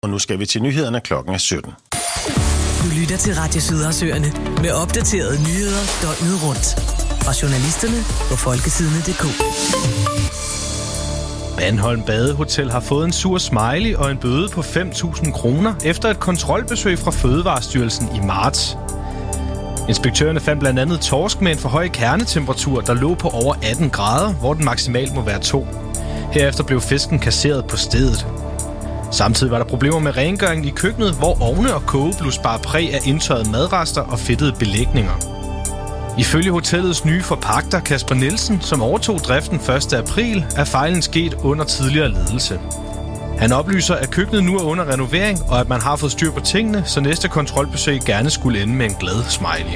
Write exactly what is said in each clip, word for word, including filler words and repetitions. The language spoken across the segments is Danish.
og nu skal vi til nyhederne. Klokken er sytten. Du lytter til Radio Sydhavsøerne med opdaterede nyheder døgnet rundt. Fra journalisterne på folketidene punktum d k. Bandholm Badehotel har fået en sur smiley og en bøde på fem tusind kroner efter et kontrolbesøg fra Fødevarestyrelsen i marts. Inspektørerne fandt blandt andet torsk med en for høj kernetemperatur, der lå på over atten grader, hvor den maksimalt må være to. Herefter blev fisken kasseret på stedet. Samtidig var der problemer med rengøringen i køkkenet, hvor ovne og kogeblus bar præg af indtørrede madrester og fedtede belægninger. Ifølge hotellets nye forpagter Kasper Nielsen, som overtog driften første april, er fejlen sket under tidligere ledelse. Han oplyser, at køkkenet nu er under renovering, og at man har fået styr på tingene, så næste kontrolbesøg gerne skulle ende med en glad smiley.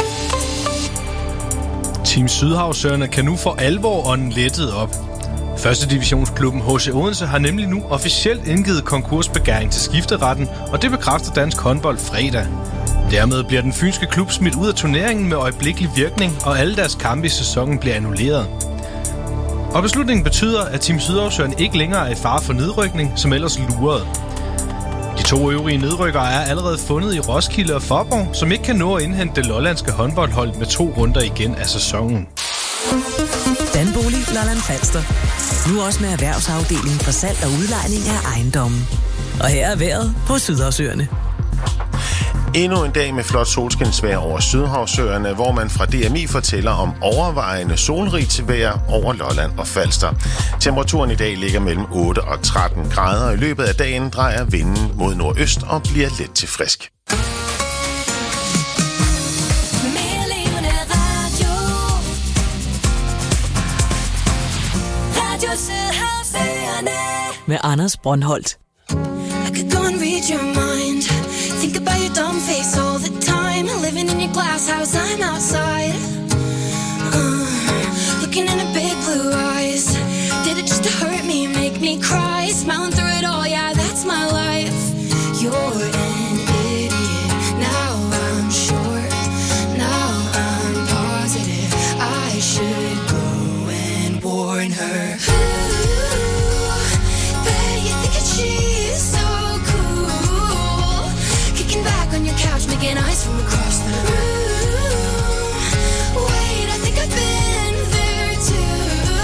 Team Sydhavsøerne kan nu for alvor ånden lettet op. Første divisionsklubben H C Odense har nemlig nu officielt indgivet konkursbegæring til skifteretten, og det bekræfter Dansk Håndbold fredag. Dermed bliver den fynske klub smidt ud af turneringen med øjeblikkelig virkning, og alle deres kampe i sæsonen bliver annulleret. Og beslutningen betyder, at Team Sydhavsøerne ikke længere er i fare for nedrykning, som ellers lurede. De to øvrige nedrykkere er allerede fundet i Roskilde og Faaborg, som ikke kan nå at indhente det lollandske håndboldhold med to runder igen af sæsonen. Danbolig Lolland Falster. Nu også med erhvervsafdelingen for salg og udlejning af ejendommen. Og her er vejret på Sydhavsøerne. Endnu en dag med flot solskinsvejr over Sydhavsøerne, hvor man fra D M I fortæller om overvejende solrigt vejr over Lolland og Falster. Temperaturen i dag ligger mellem otte og tretten grader. I løbet af dagen drejer vinden mod nordøst og bliver let til frisk. Med Anders Brøndholt. Think about your dumb face all the time. Living in your glass house, I'm outside. Uh, looking in the big blue eyes. Did it just to hurt me, make me cry? Smiling through it all, yeah, that's my life. You're an idiot, now I'm sure. Now I'm positive I should go and warn her. Ooh, bet you think it's she's so cool. Kicking back on your couch, making eyes from across the room. Wait, I think I've been there too.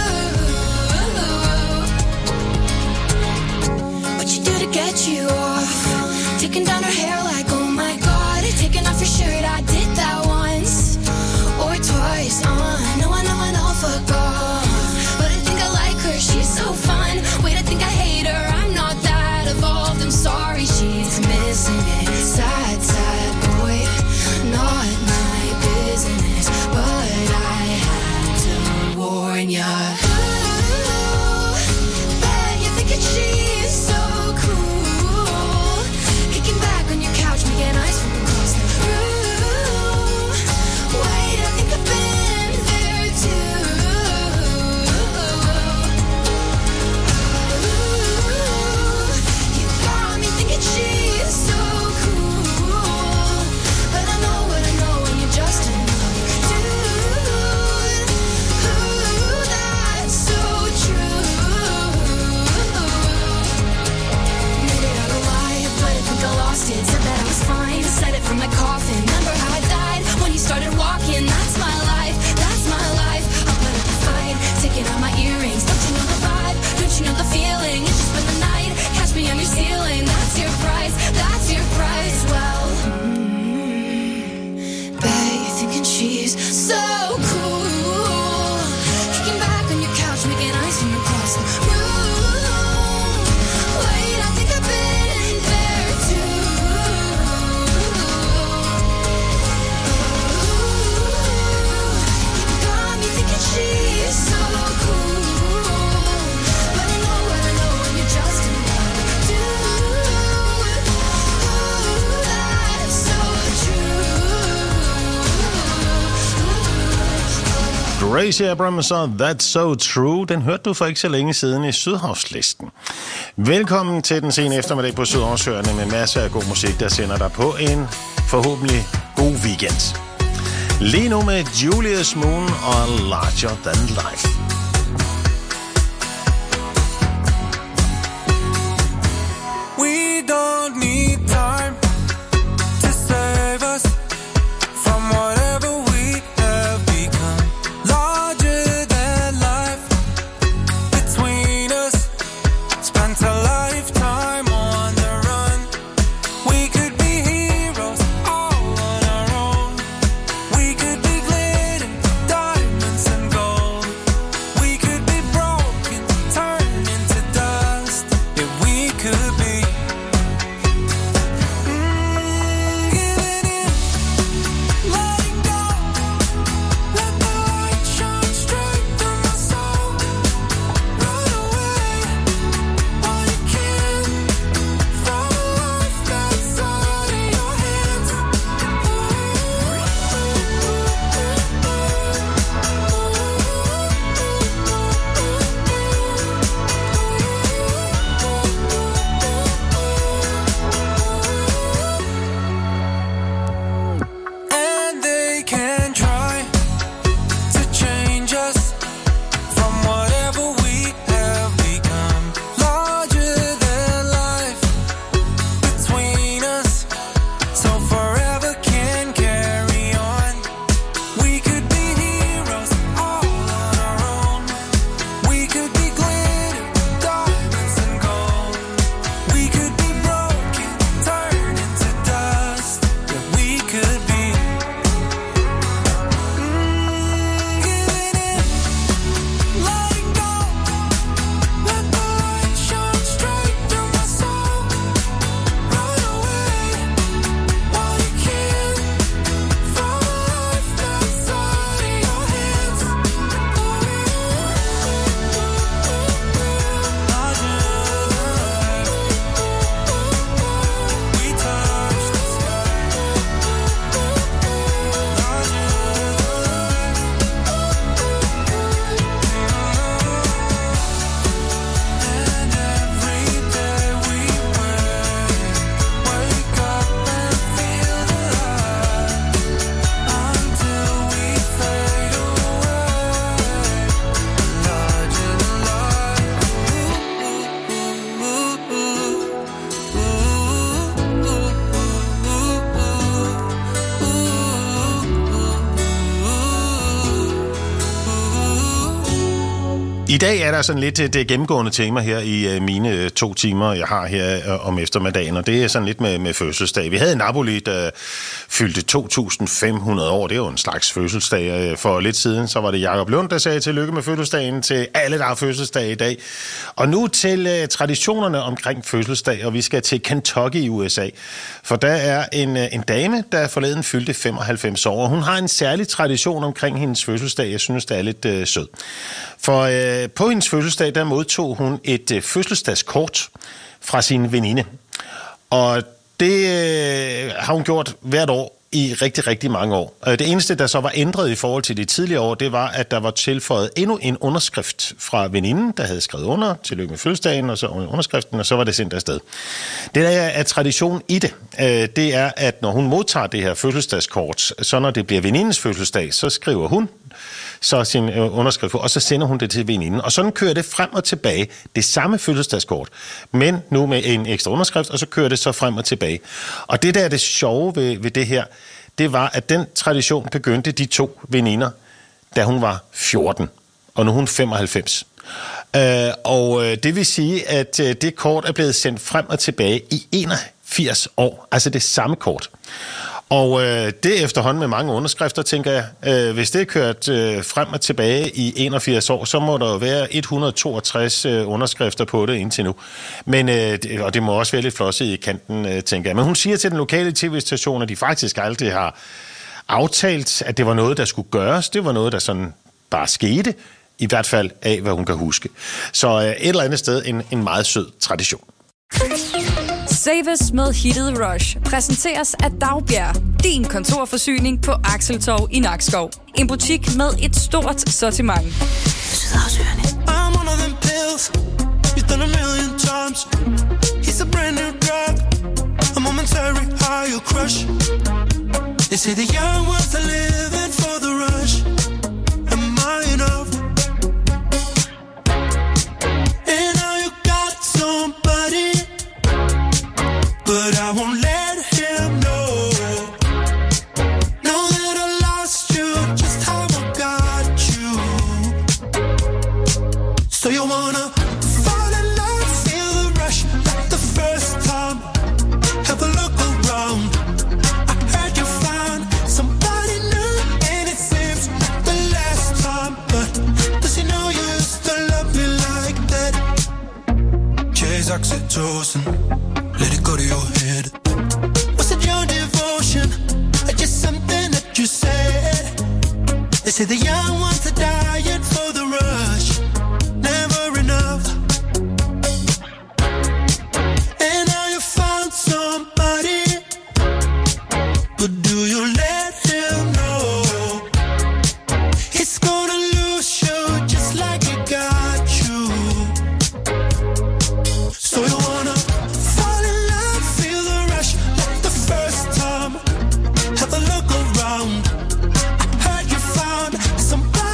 What you do to get you off? Taking down her hair like, oh my god. Taking off your shirt, I did that once or twice. Uh, no, I know, I know, fuck off. But I think I like her, she's so fun. Wait, I think I hate her, I'm not that evolved. I'm sorry, she's missing it. Sad, sad boy, not my business, but I had to warn ya. Ooh, bet you think that she's so cool. Kicking back on your couch, making eyes from across the room. Wait, I think I've been there too. Ooh, you got me thinking she's so cool. But I know what I know when you're just another dude. Ooh, that's so true. Made it out alive, but I think I lost it. Said that I was fine, said it from my coffin. Remember how I died when you started walking? That's my life, that's my life. I'll put up a fight, taking out my earrings. Don't you know the vibe? Don't you know the feeling? It's just been the night, catch me on your ceiling. That's your price, that's your price. Well, mm, bet you're thinking she's so cool. Kicking back on your couch, making eyes from across the room. Wait, I think I've been there too. You got me thinking she's so cool. But I know what I know when you're just another dude. Ooh, that's so true. Gracie Abrams og That's So True, den hørte du for ikke så længe siden i Sydhavslisten. Velkommen til den sene eftermiddag på Sydhavsøerne med masser af god musik, der sender dig på en forhåbentlig god weekend. Lige nu med Julius Moon og Larger Than Life. We don't I dag er der sådan lidt det gennemgående tema her i mine to timer, jeg har her om eftermiddagen, og det er sådan lidt med, med fødselsdag. Vi havde Napoli, der fyldte to tusind fem hundrede år. Det er jo en slags fødselsdag. For lidt siden, så var det Jakob Lund, der sagde tillykke med fødselsdagen til alle, der har fødselsdag i dag. Og nu til traditionerne omkring fødselsdag, og vi skal til Kentucky i U S A. For der er en, en dame, der forleden fyldte femoghalvfems år, og hun har en særlig tradition omkring hendes fødselsdag. Jeg synes, det er lidt øh, sød. For øh, på hendes fødselsdag, der modtog hun et øh, fødselsdagskort fra sin veninde. Og det øh, har hun gjort hvert år i rigtig, rigtig mange år. Det eneste, der så var ændret i forhold til de tidligere år, det var, at der var tilføjet endnu en underskrift fra veninden, der havde skrevet under, tillykke med fødselsdagen, og så underskriften, og så var det sendt afsted. Det der er tradition i det, det er, at når hun modtager det her fødselsdagskort, så når det bliver venindens fødselsdag, så skriver hun så sin underskrift, og så sender hun det til veninden. Og sådan kører det frem og tilbage, det samme fødselsdagskort, men nu med en ekstra underskrift, og så kører det så frem og tilbage. Og det der er det sjove ved, ved det her, det var, at den tradition begyndte de to veninder, da hun var fjorten, og nu er hun femoghalvfems. Uh, og det vil sige, at uh, det kort er blevet sendt frem og tilbage i enogfirs år, altså det samme kort. Og øh, det efterhånden med mange underskrifter, tænker jeg, øh, hvis det er kørt øh, frem og tilbage i enogfirs år, så må der jo være et hundrede og toogtres øh, underskrifter på det indtil nu. Men, øh, det, og det må også være lidt flosset i kanten, øh, tænker jeg. Men hun siger til den lokale tv-station, at de faktisk aldrig har aftalt, at det var noget, der skulle gøres. Det var noget, der sådan bare skete, i hvert fald af, hvad hun kan huske. Så øh, et eller andet sted en, en meget sød tradition. Save med Hitted Rush præsenteres af Dagbjerg, din kontorforsyning på Akseltorv i Nakskov. En butik med et stort sortiment. Sydhavsøerne. I'm one of them pills you've done a million times. He's a brand new drug, a momentary high you crush. They say the young ones are living for the rush. Am I enough? And now you got somebody, but I won't let him know. Know that I lost you, just how I got you. So you wanna fall in love, feel the rush like the first time. Have a look around. I heard you found somebody new, and it seems like the last time. But does he know you used to love me like that? Chase oxytocin, let it go to your head. Was it your devotion or just something that you said? They say the young ones are dying for the rush, never enough. And now you found somebody, but do you let him know? He's gonna lose you just like he got you. So you wanna fall in love, feel the rush like the first time. Have a look around. I heard you found somebody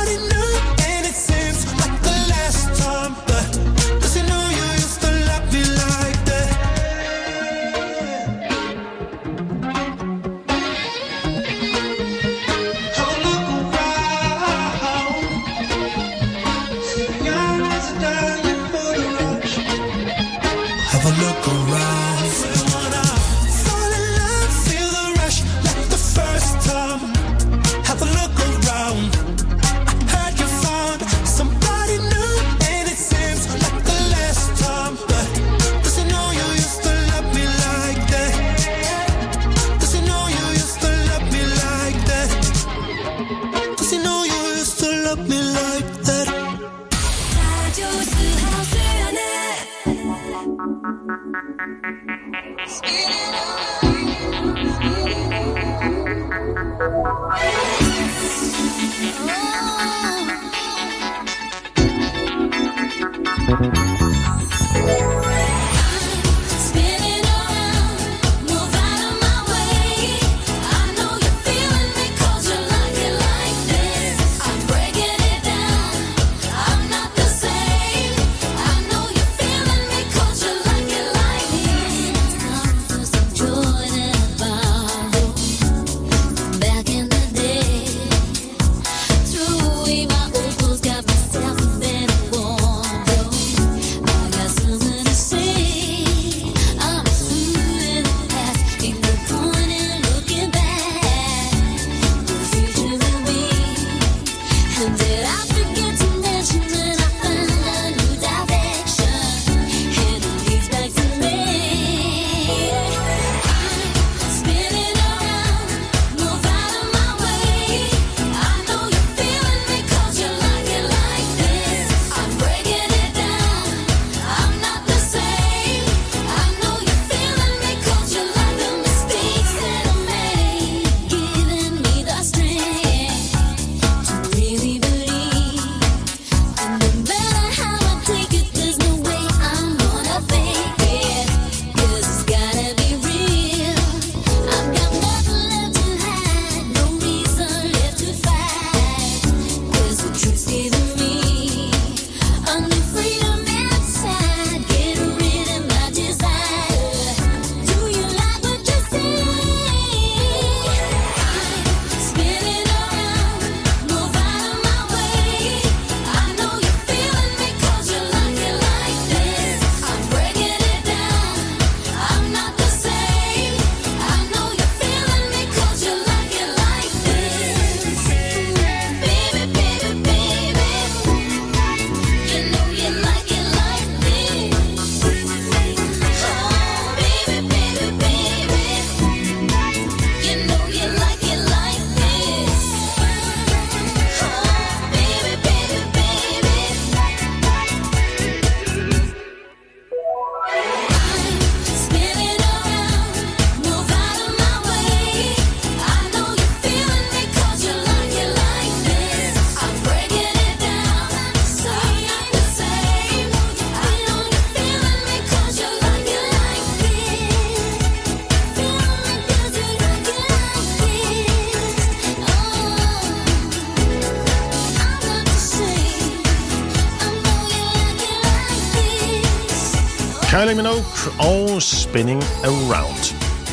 Kylie Minogue og Spinning Around.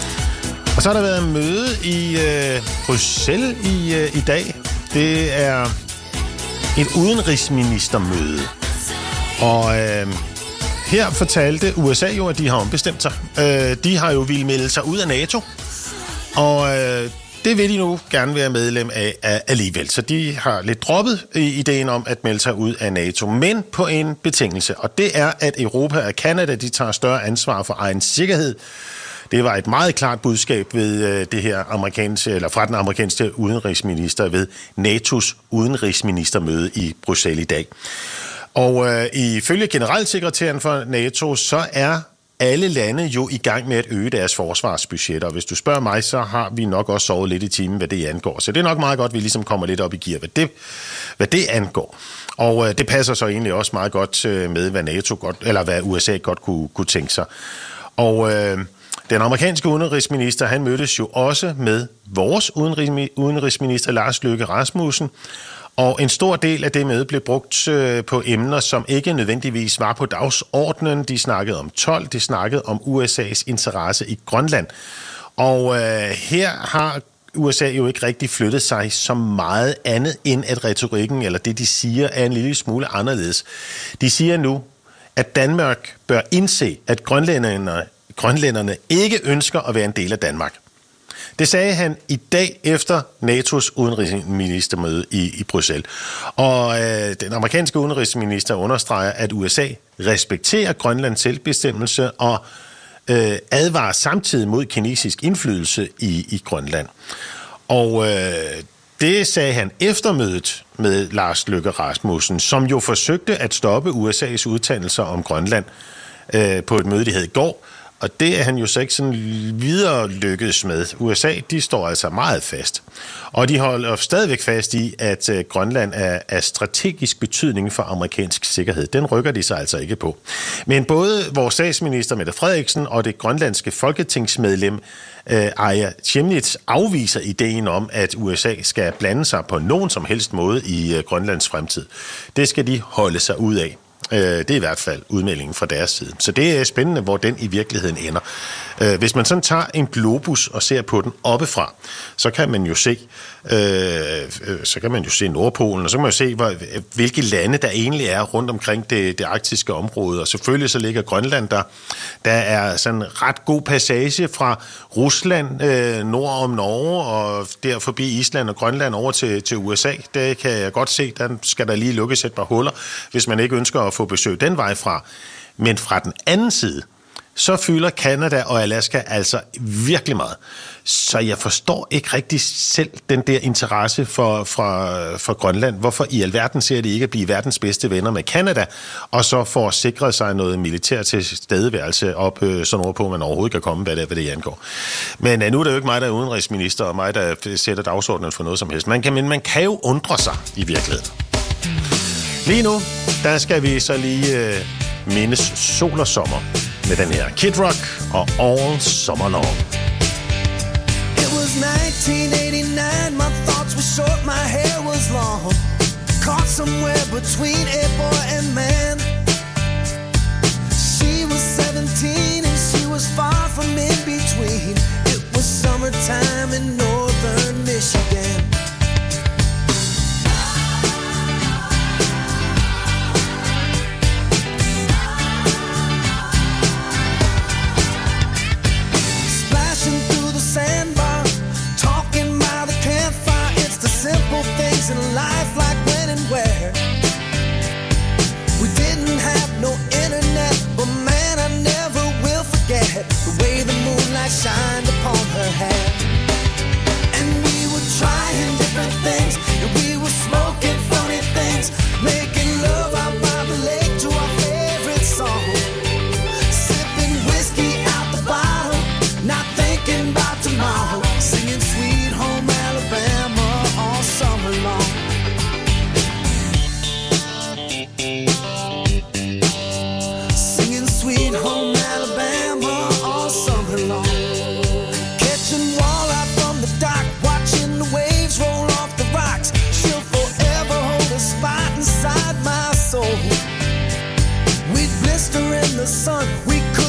Og så har der været en møde i øh, Bruxelles i, øh, i dag. Det er et udenrigsministermøde. Og øh, her fortalte U S A jo, at de har ombestemt sig. Øh, de har jo ville melde sig ud af NATO. Og øh, det vil de nu gerne være medlem af, af alligevel. Så de har lidt droppet ideen om at melde sig ud af NATO, men på en betingelse. Og det er, at Europa og Canada, de tager større ansvar for egen sikkerhed. Det var et meget klart budskab ved øh, det her amerikanske, eller fra den amerikanske udenrigsminister ved N A T O's udenrigsministermøde i Bruxelles i dag. Og øh, ifølge generalsekretæren for NATO, så er alle lande jo i gang med at øge deres forsvarsbudgetter. Og hvis du spørger mig, så har vi nok også sovet lidt i timen, hvad det angår. Så det er nok meget godt, at vi ligesom kommer lidt op i gear, hvad det, hvad det angår. Og øh, det passer så egentlig også meget godt øh, med, hvad NATO godt, eller hvad U S A godt kunne, kunne tænke sig. Og øh, den amerikanske udenrigsminister, han mødtes jo også med vores udenrigsminister Lars Løkke Rasmussen. Og en stor del af det møde blev brugt øh, på emner, som ikke nødvendigvis var på dagsordenen. De snakkede om told, de snakkede om U S A's interesse i Grønland. Og øh, her har U S A jo ikke rigtig flyttet sig så meget andet, end at retorikken, eller det de siger, er en lille smule anderledes. De siger nu, at Danmark bør indse, at grønlænderne, grønlænderne ikke ønsker at være en del af Danmark. Det sagde han i dag efter N A T O's udenrigsministermøde i, i Bruxelles. Og øh, den amerikanske udenrigsminister understreger, at U S A respekterer Grønlands selvbestemmelse og øh, advarer samtidig mod kinesisk indflydelse i, i Grønland. Og øh, det sagde han efter mødet med Lars Løkke Rasmussen, som jo forsøgte at stoppe U S A's udtalelser om Grønland øh, på et møde, de havde i går. Og det er han jo så ikke sådan videre lykkedes med. U S A, de står altså meget fast. Og de holder stadigvæk fast i, at uh, Grønland er af strategisk betydning for amerikansk sikkerhed. Den rykker de sig altså ikke på. Men både vores statsminister Mette Frederiksen og det grønlandske folketingsmedlem uh, Aaja Chemnitz afviser ideen om, at U S A skal blande sig på nogen som helst måde i uh, Grønlands fremtid. Det skal de holde sig ud af. Det er i hvert fald udmeldingen fra deres side. Så det er spændende, hvor den i virkeligheden ender. Hvis man sådan tager en globus og ser på den oppefra, så kan man jo se, så kan man jo se Nordpolen, og så kan man jo se, hvilke lande der egentlig er rundt omkring det, det arktiske område. Og selvfølgelig så ligger Grønland der. Der er sådan en ret god passage fra Rusland nord om Norge og der forbi Island og Grønland over til, til U S A. Det kan jeg godt se. Der skal der lige lukkes et par huller, hvis man ikke ønsker at få besøg den vej fra. Men fra den anden side, så fylder Canada og Alaska altså virkelig meget. Så jeg forstår ikke rigtig selv den der interesse for, for, for Grønland. Hvorfor i alverden ser de ikke at blive verdens bedste venner med Canada, og så får sikret sig noget militær til stedeværelse op så nordpå, man overhovedet kan komme, hvad det, hvad det angår. Men uh, nu er det jo ikke mig, der er udenrigsminister, og mig, der sætter dagsordenen for noget som helst. Man kan, men man kan jo undre sig i virkeligheden. Lige nu, der skal vi så lige øh, mindes sol og sommer med den her Kid Rock og All Summer Long. It was nineteen eighty-nine, my thoughts were short, my hair was long. Caught somewhere between a boy and man. She was seventeen and she was far from in between. It was summertime in northern Michigan. In life like when and where we didn't have no internet, but man, I never will forget the way the moonlight shined upon her hair. And we were trying different things, and we were smoking funny things, making love out by the lake to our favorite song, sipping whiskey out the bottle, not thinking about tomorrow, singing Sweet Home Alabama all summer long. Singing Sweet Home Alabama all summer long. Catching walleye from the dock, watching the waves roll off the rocks. She'll forever hold a spot inside my soul. We'd blister in the sun, we could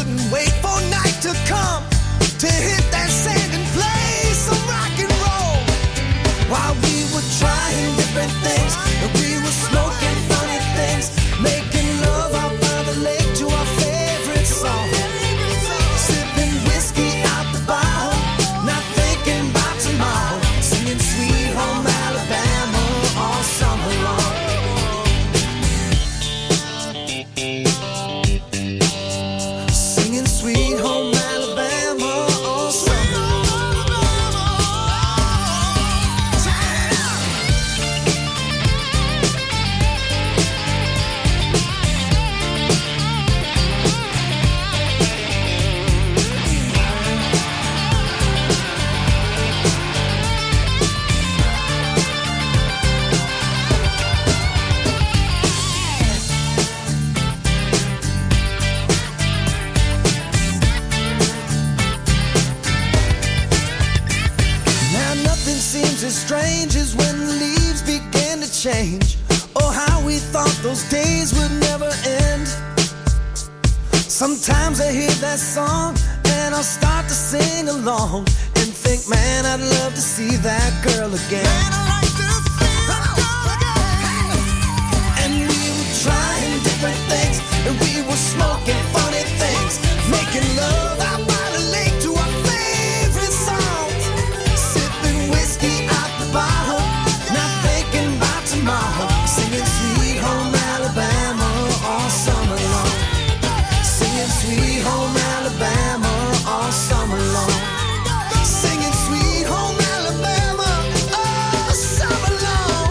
change. Oh, how we thought those days would never end. Sometimes I hear that song and I'll start to sing along and think, man, I'd love to see that girl again. Man, I'd like to see that girl again. And we were trying different things, and we were smoking funny things, making love out by the lake to our favorite songs, sipping whiskey out the bottle, not thinking about tomorrow, singing Sweet Home Alabama all summer long, singing Sweet Home Alabama all summer long, singing Sweet Home Alabama all summer long.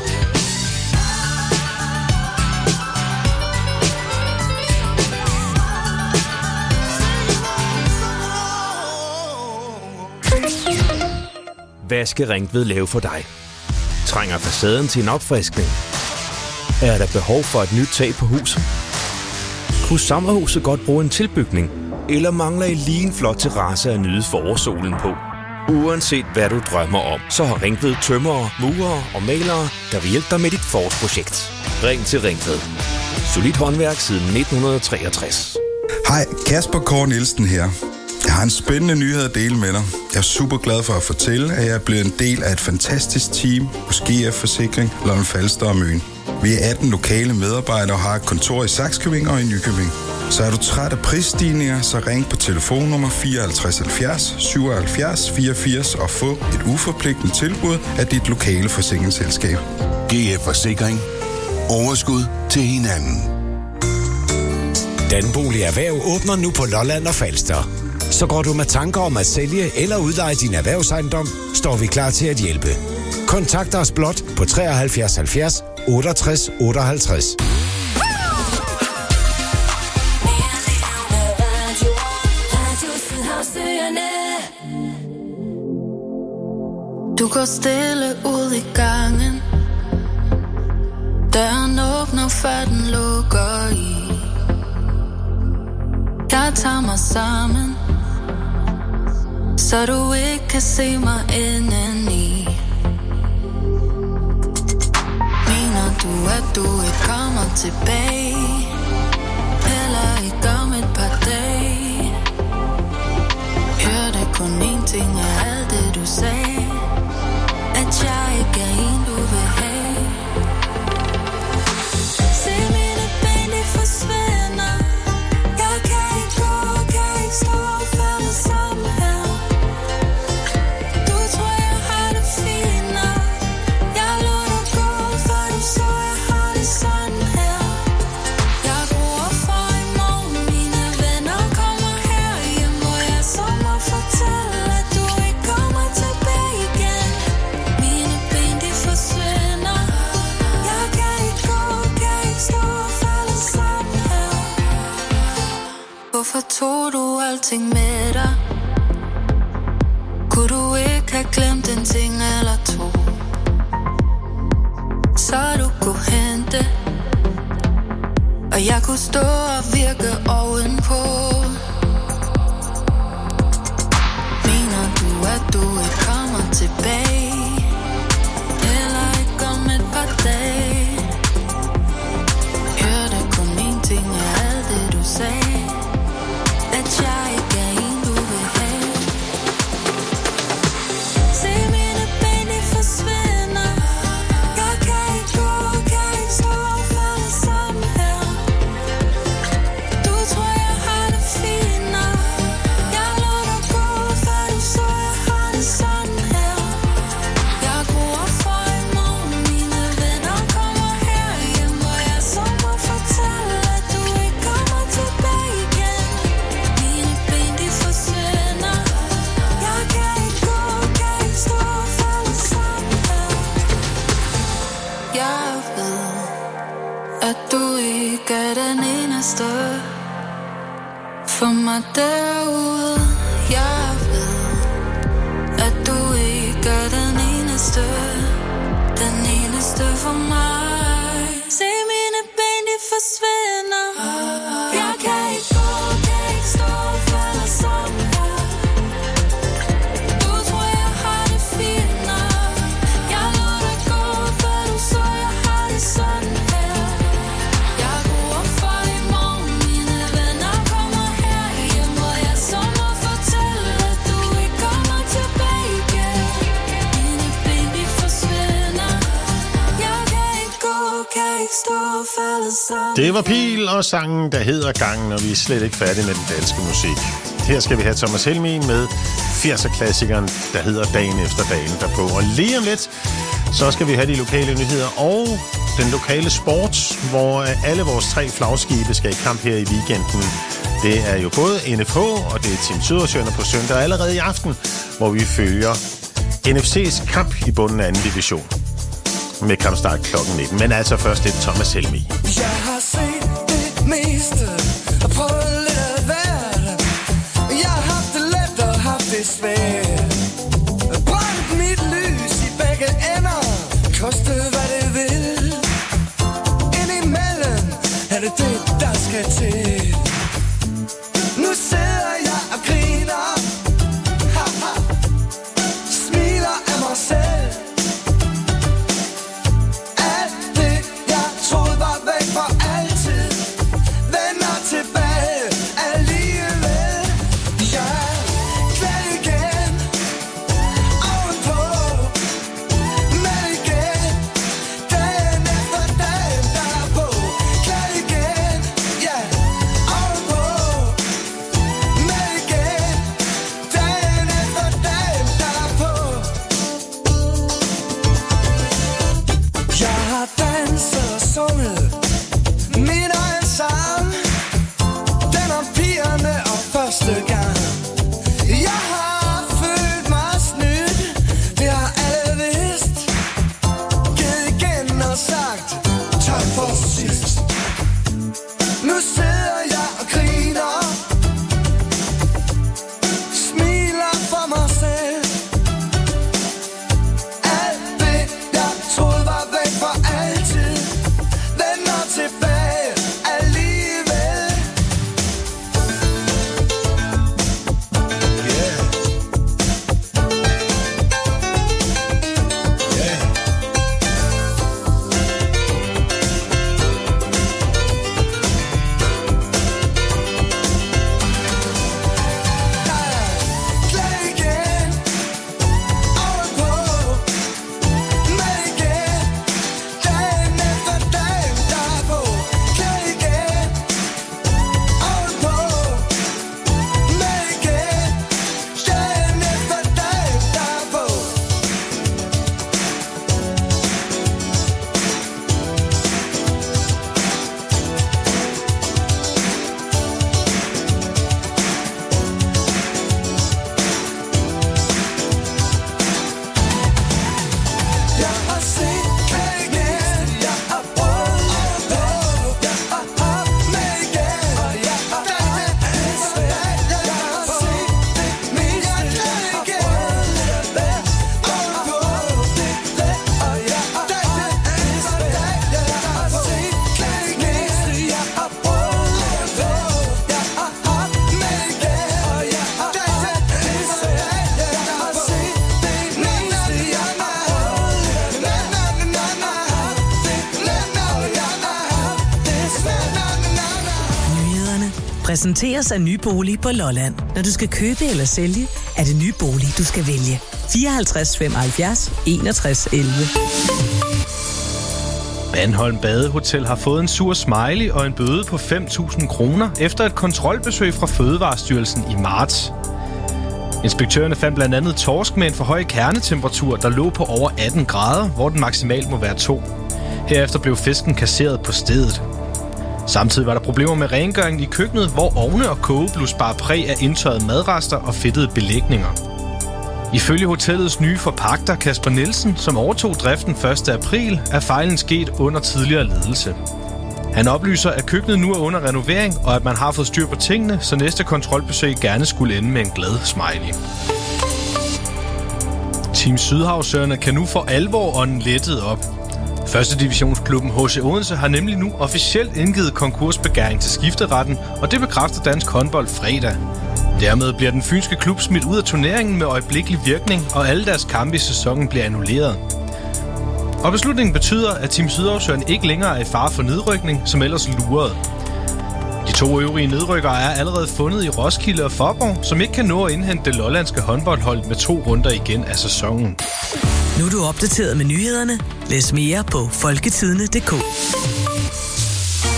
Hvad skal Ringtved lave for dig? Trænger facaden til en opfriskning? Er der behov for et nyt tag på huset? Kunne sommerhuset godt bruge en tilbygning? Eller mangler I lige en flot terrasse at nyde forårssolen på? Uanset hvad du drømmer om, så har Ringtved tømrere, murere og malere, der vil hjælpe dig med dit forårsprojekt. Ring til Ringtved. Solidt håndværk siden nitten treogtres. Hej, Kasper Kåre Nielsen her. Jeg har en spændende nyhed at dele med dig. Jeg er super glad for at fortælle, at jeg er blevet en del af et fantastisk team hos G F Forsikring, Lolland Falster og Møn. Vi er atten lokale medarbejdere og har et kontor i Sakskøbing og i Nykøbing. Så er du træt af prisstigninger, så ring på telefonnummer fireoghalvtreds halvfjerds syvoghalvfjerds fireogfirs og få et uforpligtende tilbud af dit lokale forsikringsselskab. G F Forsikring. Overskud til hinanden. Danbolig Erhverv åbner nu på Lolland og Falster. Så går du med tanker om at sælge eller udleje din erhvervsejendom, står vi klar til at hjælpe. Kontakt os blot på treoghalvfjerds halvfjerds otteogtres otteoghalvtreds. Du går stille ud i gangen. Døren åbner, før den lukker i. Jeg tager mig sammen, så du ikke kan se mig indeni. Mener du, at du ikke kommer tilbage? Heller ikke om et par dage. Hørte kun én ting af alt det du sagde, at jeg ikke er en du vil have. Se mine ben, de forsvinder. Jeg kan ikke gå, kan ikke stå og falde sammen her. Du tror jeg har det fint nok. Jeg lå dig gå, for du så jeg har det sådan her. Jeg gruer for i morgen, mine venner kommer her hjem, hvor jeg så må fortælle, at du ikke kommer tilbage igen. Mine ben de forsvinder. Jeg kan ikke gå, kan ikke stå og falde sammen her. Hvorfor tog du alting med dig? Kunne du ikke have glemt en ting eller to, så du kunne hente, og jeg kunne stå og virke ovenpå. Mener du, at du ikke kommer tilbage? Eller ikke om et par dage? Hørte kun én ting af alt det du sagde, at jeg ikke er en du vil have. Se mine ben de forsvinder. Jeg kan ikke gå, kan ikke stå og falde sammen her. Du tror jeg har det fint nok. Jeg lå dig gå, for du så jeg har det sådan her. Jeg gruer for i morgen, mine venner kommer her hjem, hvor jeg så må fortælle, at du ikke kommer tilbage igen. Mine ben de forsvinder. Jeg kan ikke gå, kan ikke stå og falde sammen her. Jeg ved, at du ikke er den eneste for mig derude. Jeg ved, at du ikke er den eneste, den eneste for mig. Se mine ben de forsvinder. Jeg kan ikke gå, kan ikke stå og falde sammen her. Du tror jeg har det fint nok. Jeg lå dig gå, for du så jeg har Det var Pil og sangen, der hedder Gangen, og vi er slet ikke færdige med den danske musik. Her skal vi have Thomas Helmig med firser-klassikeren, der hedder Dagen efter dagen derpå. Og lige om lidt, så skal vi have de lokale nyheder og den lokale sport, hvor alle vores tre flagskibe skal i kamp her i weekenden. Det er jo både N F H, og det er Team Sydersjøerne på søndag, allerede i aften, hvor vi følger N F C's kamp i bunden af anden division. Med kampstart klokken nitten. Men altså først lidt Thomas Helmig. Jeg har set det meste og prøvet lidt af hvert. Jeg har haft det let og haft det svært. Brændt mit lys i begge ender, koste hvad det vil. Indimellem er det det, der skal til. Nu sidder jeg og griner, haha, smiler af mig selv. Alt det, jeg troede var væk for altid, vender tilbage alligevel. Jeg er glad igen, ovenpå, med igen, dagen efter dagen derpå. Glad igen, ja, ovenpå, med igen, dagen efter dagen derpå. Jeg har danset og sunget min egen sang, den om pigerne og første gang. Jeg har følt mig snydt, det har alle vidst. Givet igen og sagt tak for sidst. Nu sidder jeg og griner, smiler for mig selv. Alt det, jeg troede var væk for altid, vender tilbage alligevel. Yeah. Yeah. Glad igen, ovenpå, med igen, dagen efter dagen derpå. Glad igen, ovenpå, med igen, dagen efter dagen derpå. Jeg har set glad igen, jeg har prøvet ovenpå, jeg har haft med igen, og jeg har dagen efter dagen. Jeg har set det meste, jeg har prøvet lidt af hvert, ovenpå, det let, og jeg har dagen efter dagen. Jeg har set glad igen, jeg har prøvet lidt af hvert, jeg har haft med igen, og jeg har dagen efter dagen. Jeg har set det meste, jeg har prøvet lidt af hvert. Nyhederne præsenteres af Ny Bolig på Lolland. Når du skal købe eller sælge, er det Ny Bolig, du skal vælge. fireoghalvtreds femoghalvfjerds enogtres elleve. Bandholm Badehotel har fået en sur smiley og en bøde på fem tusind kroner efter et kontrolbesøg fra Fødevarestyrelsen i marts. Inspektørerne fandt blandt andet torsk med en for høj kernetemperatur, der lå på over atten grader, hvor den maksimalt må være to. Herefter blev fisken kasseret på stedet. Samtidig var der problemer med rengøringen i køkkenet, hvor ovne og kogeblus bar præg af indtørrede madrester og fedtede belægninger. Ifølge hotellets nye forpagter Kasper Nielsen, som overtog driften første april, er fejlen sket under tidligere ledelse. Han oplyser, at køkkenet nu er under renovering, og at man har fået styr på tingene, så næste kontrolbesøg gerne skulle ende med en glad smiley. Team Sydhavsøerne kan nu for alvor ånden lettet op. Første divisionsklubben H C Odense har nemlig nu officielt indgivet konkursbegæring til skifteretten, og det bekræfter Dansk Håndbold fredag. Dermed bliver den fynske klub smidt ud af turneringen med øjeblikkelig virkning, og alle deres kampe i sæsonen bliver annulleret. Og beslutningen betyder, at Team Sydhavsøerne ikke længere er i fare for nedrykning, som ellers lurede. De to øvrige nedrykkere er allerede fundet i Roskilde og Faaborg, som ikke kan nå at indhente det lollandske håndboldhold med to runder igen af sæsonen. Nu er du opdateret med nyhederne. Læs mere på folketidene punktum d k.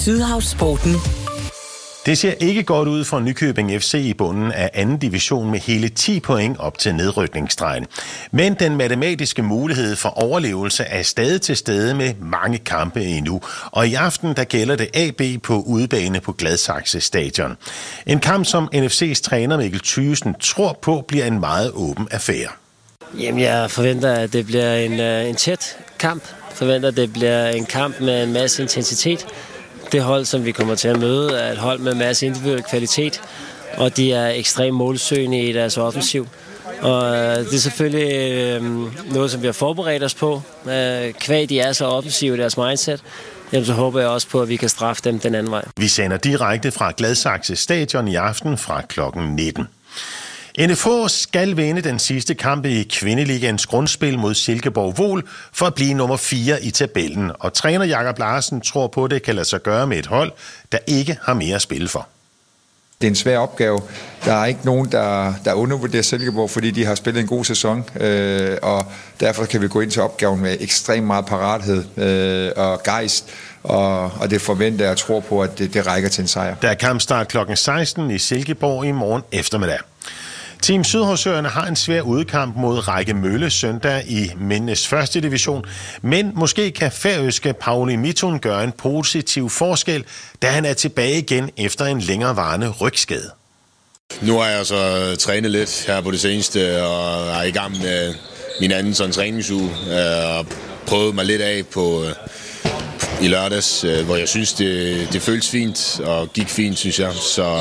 Sydhavssporten. Det ser ikke godt ud for Nykøbing F C i bunden af anden division med hele ti point op til nedrykningsstregen. Men den matematiske mulighed for overlevelse er stadig til stede med mange kampe endnu. Og i aften der gælder det A B på udebane på Gladsaxe Stadion. En kamp, som N F C's træner Mikkel Thyssen tror på, bliver en meget åben affære. Jamen, jeg forventer, at det bliver en, en tæt kamp. Jeg forventer, at det bliver en kamp med en masse intensitet. Det hold, som vi kommer til at møde, er et hold med en masse individuel kvalitet, og de er ekstremt målsøgende i deres offensiv. Og det er selvfølgelig øh, noget, som vi har forberedt os på. Øh, kvad de er så offensive i deres mindset, jamen, så håber jeg også på, at vi kan straffe dem den anden vej. Vi sender direkte fra Gladsaxe Stadion i aften fra klokken nitten. N F H skal vinde den sidste kamp i Kvindeligaens grundspil mod Silkeborg Vol for at blive nummer fire i tabellen. Og træner Jakob Larsen tror på, at det kan lade sig gøre med et hold, der ikke har mere at spille for. Det er en svær opgave. Der er ikke nogen, der, der undervurderer Silkeborg, fordi de har spillet en god sæson. Øh, og derfor kan vi gå ind til opgaven med ekstremt meget parathed øh, og gejst. Og, og det forventer jeg og tror på, at det, det rækker til en sejr. Der er kampstart klokken seksten i Silkeborg i morgen eftermiddag. Team Sydhavsøerne har en svær udkamp mod Række Mølle søndag i mændenes første division, men måske kan færøske Pauli Mitun gøre en positiv forskel, da han er tilbage igen efter en længerevarende rygskade. Nu har jeg så trænet lidt her på det seneste, og er i gang med min anden sådan træningsuge, og prøvet mig lidt af på i lørdags, hvor jeg synes, det, det føles fint og gik fint, synes jeg. Så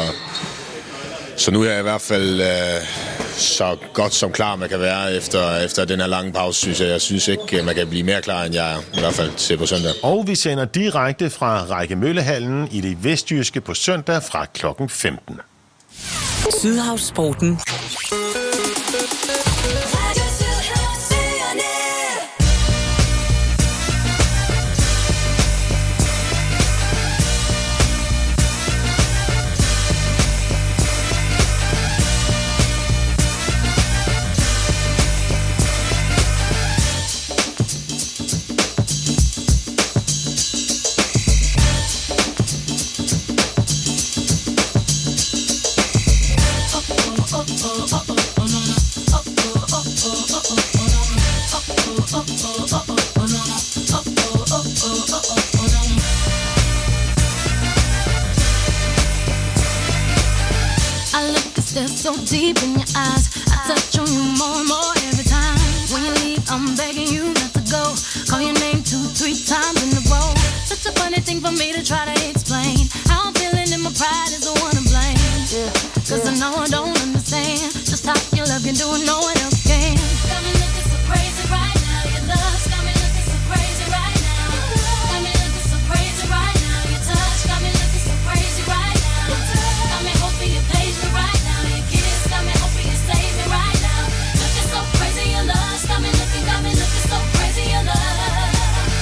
Så nu er jeg i hvert fald øh, så godt som klar, man kan være efter, efter den her lange pause, synes jeg. Jeg synes ikke, man kan blive mere klar, end jeg er, i hvert fald til på søndag. Og vi sender direkte fra Række Møllehallen i det vestjyske på søndag fra klokken femten. Sydhavssporten. So deep in your eyes, I touch on you more and more every time. When you leave, I'm begging you not to go. Call your name two, three times in a row. Such a funny thing for me to try to explain. How I'm feeling and my pride is the one to blame. Yeah, cause I know I don't understand just how your love can do it, no one else can. Got me looking so crazy right now. Your love's got me looking so crazy right now. Got me looking so crazy right now. Your touch got me looking so crazy right now. Got me hoping you page me right now. Got me hoping you save me right now. Looking so crazy, your love. Got me looking, got me looking so crazy, your love.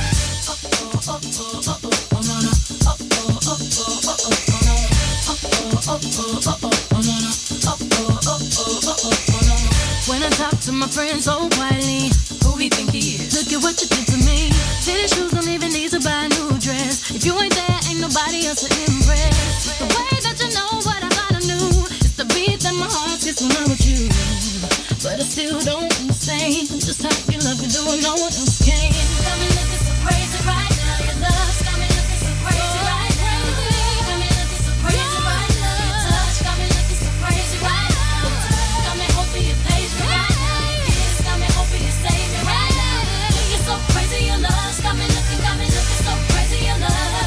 Oh oh oh oh oh oh oh no no. Oh oh oh oh oh oh oh no. Oh oh oh oh oh oh no no. Oh oh oh oh oh oh no. When I talk to my friends so quietly, who we think he is? Look at what you did to me. Fitted shoes don't even need to buy a new dress. If you ain't there, ain't nobody else to impress. The way that you know what I thought I knew. The beat that my heart gets when I'm with you. But I still don't understand just how you love me, doing no one else can. Got me looking so crazy right now. Your love's got me looking so crazy right now. Got me looking so crazy right now. Your touch got me looking so crazy right now. Got me hoping you page me right now. Your kiss got me hoping you save me right now. Looking so crazy, your love's got me looking, got me looking so crazy, your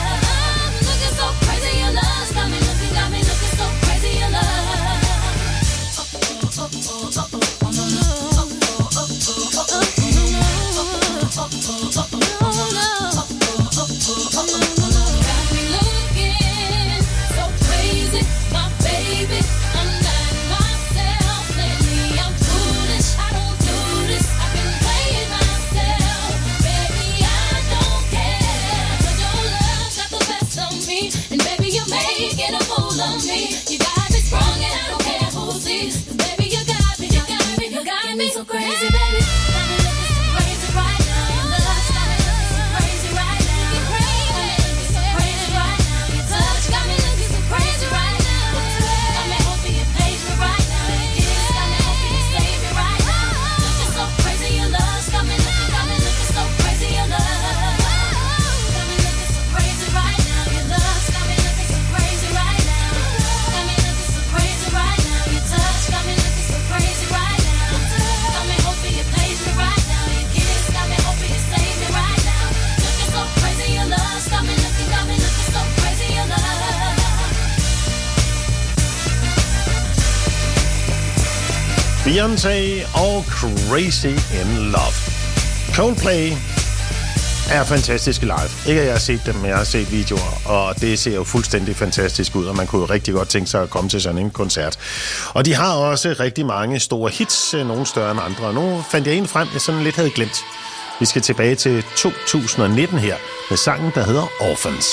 love. Looking so crazy, your love's got me looking, got me looking so crazy, your love. Beyoncé og Crazy in Love. Coldplay er fantastiske live. Ikke at jeg har set dem, men jeg har set videoer, og det ser jo fuldstændig fantastisk ud, og man kunne jo rigtig godt tænke sig at komme til sådan en koncert. Og de har også rigtig mange store hits, nogle større end andre. Og nu fandt jeg en frem, jeg sådan lidt havde glemt. Vi skal tilbage til to tusind nitten her, med sangen, der hedder Orphans.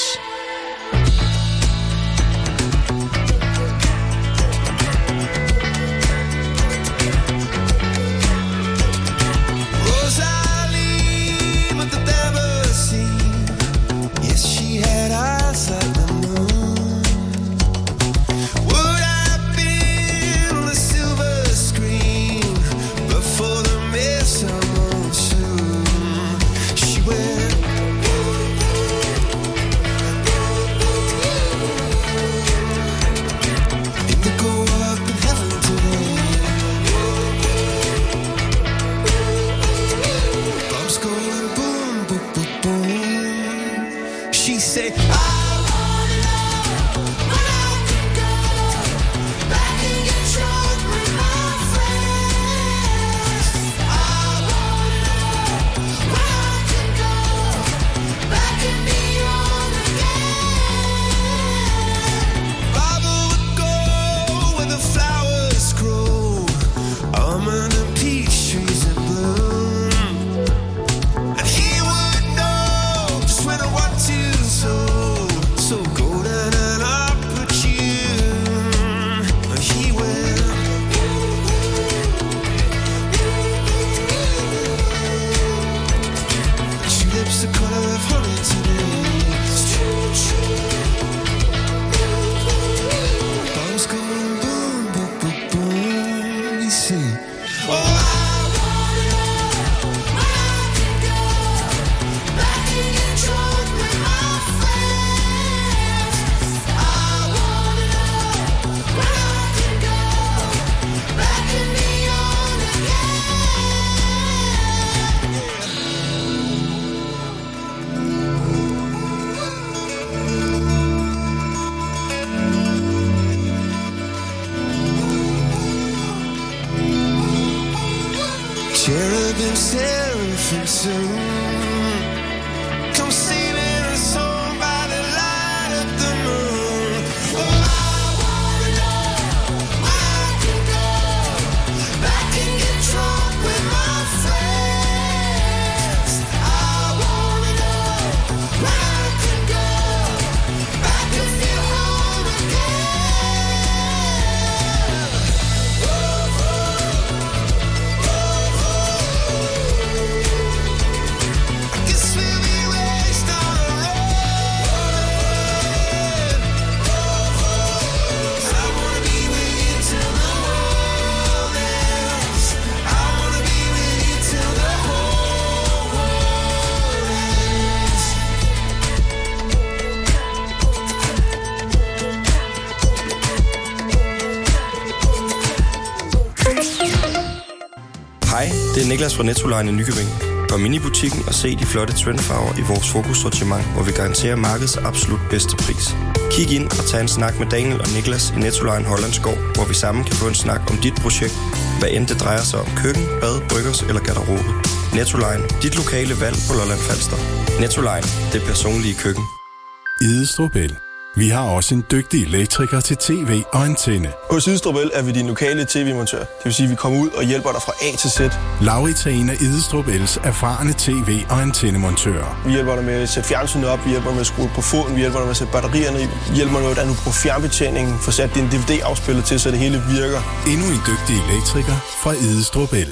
Cherubim, seraphim soon come singing a song by the light of the moon. Oh, I wanna know where I can go back and get drunk with my friends. I wanna know where I can go back and feel home again. Hej, det er Niklas fra Nettoline i Nykøbing. Kom ind i butikken og se de flotte trendfarver i vores fokussortiment, hvor vi garanterer markedets absolut bedste pris. Kig ind og tag en snak med Daniel og Niklas i Nettoline Hollandsgård, hvor vi sammen kan få en snak om dit projekt, hvad end det drejer sig om køkken, bad, bryggers eller garderobe. Nettoline, dit lokale valg på Lolland Falster. Nettoline, det personlige køkken. Idestrup El. Vi har også en dygtig elektriker til tv og antenne. Hos Idestrup El er vi din lokale tv-montør. Det vil sige, at vi kommer ud og hjælper dig fra A til Z. Laurits er en af Idestrup Els erfarne tv- og antennemontører. Vi hjælper dig med at sætte fjernsynet op, vi hjælper dig med at skrue på foden, vi hjælper dig med at sætte batterierne i, vi hjælper dig med, at du bruger fjernbetjeningen, får sat din D V D-afspiller til, så det hele virker. Endnu en dygtig elektriker fra Idestrup El.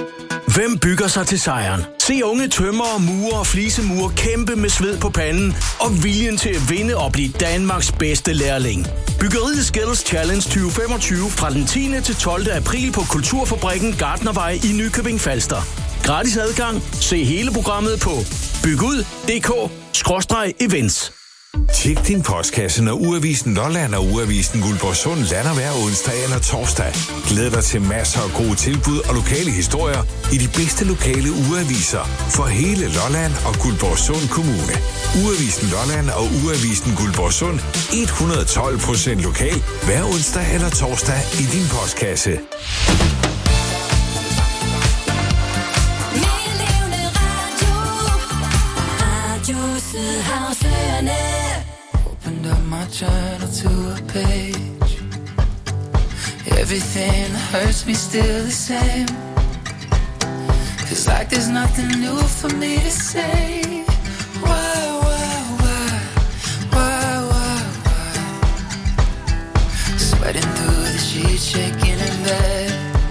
Hvem bygger sig til sejren? Se unge tømrere, murer og flisemurer kæmpe med sved på panden og viljen til at vinde og blive Danmarks bedste lærling. Byggeriet Skills Challenge tyve femogtyve fra den tiende til tolvte april på Kulturfabrikken Gartnervej i Nykøbing Falster. Gratis adgang. Se hele programmet på bygud punktum d k skråstreg events. Tjek din postkasse, når Ugeavisen Lolland og Ugeavisen Guldborgsund lander hver onsdag eller torsdag. Glæd dig til masser af gode tilbud og lokale historier i de bedste lokale ugeaviser for hele Lolland og Guldborgsund Kommune. Ugeavisen Lolland og Ugeavisen Guldborgsund et hundrede og tolv procent lokal hver onsdag eller torsdag i din postkasse. Opened up my journal to a page. Everything that hurts me still the same. Feels like there's nothing new for me to say. Why, why, why, why, why, why? Sweating through the sheets, shaking in bed.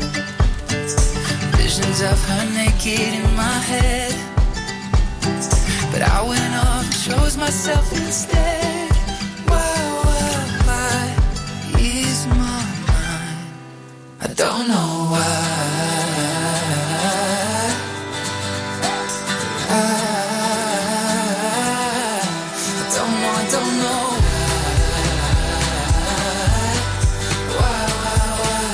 Visions of her naked in my head. But I went off and chose myself instead. Why, why, why ease my mind? I don't know why. I, I don't know, I don't know why, why, why.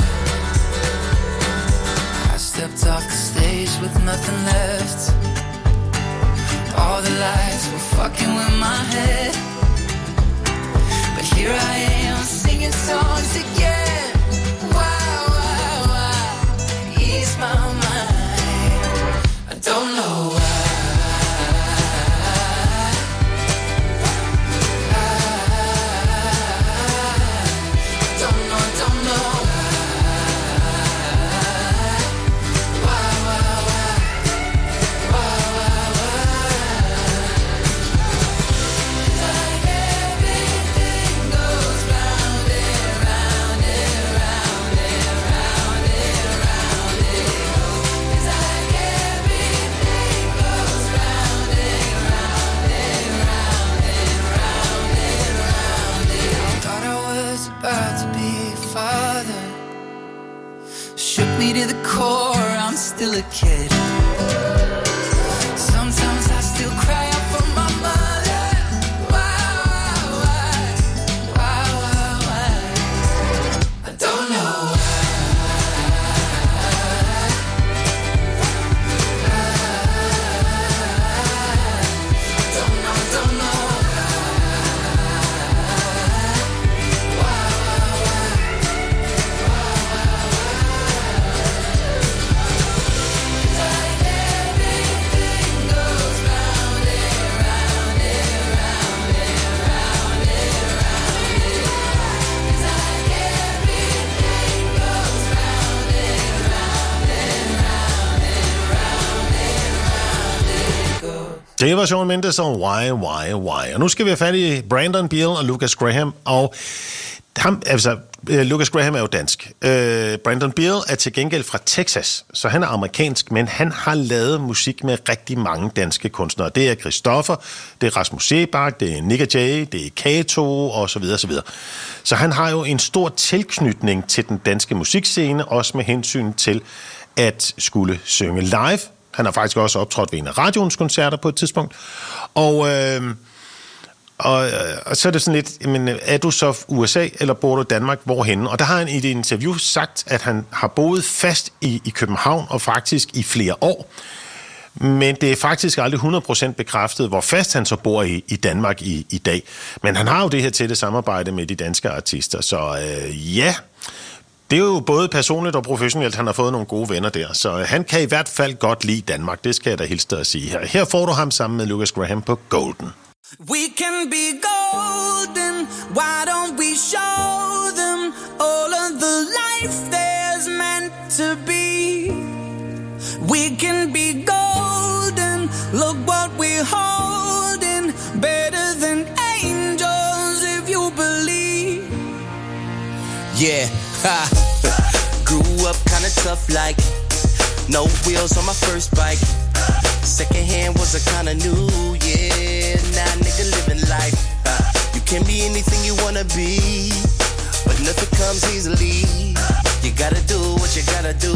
I stepped off the stage with nothing left. All the lights were fucking with my head. But here I am singing songs again. Why, why, why ease my mind? I don't know why. I, I don't know, I don't know why, why, why, why, why, why. About to be a father. Shook me to the core, I'm still a kid. Sometimes I still cry out for my mother. Why, why, why, why, why? I don't know why. I don't know, I don't know. Det var Shawn Mendes og Why, Why, Why. Og nu skal vi have fat i Brandon Beal og Lucas Graham. Og ham, altså, Lucas Graham er jo dansk. Øh, Brandon Beal er til gengæld fra Texas, så han er amerikansk, men han har lavet musik med rigtig mange danske kunstnere. Det er Christoffer, det er Rasmus Sebak, det er Nick og Jay, det er Kato og så videre, så videre. Så han har jo en stor tilknytning til den danske musikscene, også med hensyn til at skulle synge live. Han har faktisk også optrådt ved en af radioens koncerter på et tidspunkt. Og, øh, og, og så er det sådan lidt, jamen, er du så U S A, eller bor du i Danmark? Hvorhenne? Og der har han i et interview sagt, at han har boet fast i, i København, og faktisk i flere år. Men det er faktisk aldrig hundrede procent bekræftet, hvor fast han så bor i, i Danmark i, i dag. Men han har jo det her tætte samarbejde med de danske artister, så øh, ja... Det er jo både personligt og professionelt, han har fået nogle gode venner der, så han kan i hvert fald godt lide Danmark, det skal jeg da hilse dig at sige her. Her får du ham sammen med Lucas Graham på Golden. We can be golden, why don't we show them all of the life there's meant to be? We can be golden, look what we're holding, better than angels if you believe. Yeah, ha. Grew up kinda tough like no wheels on my first bike. Second hand was a kinda new, yeah. Now nigga living life. Uh, you can be anything you wanna be, but nothing comes easily. You gotta do what you gotta do,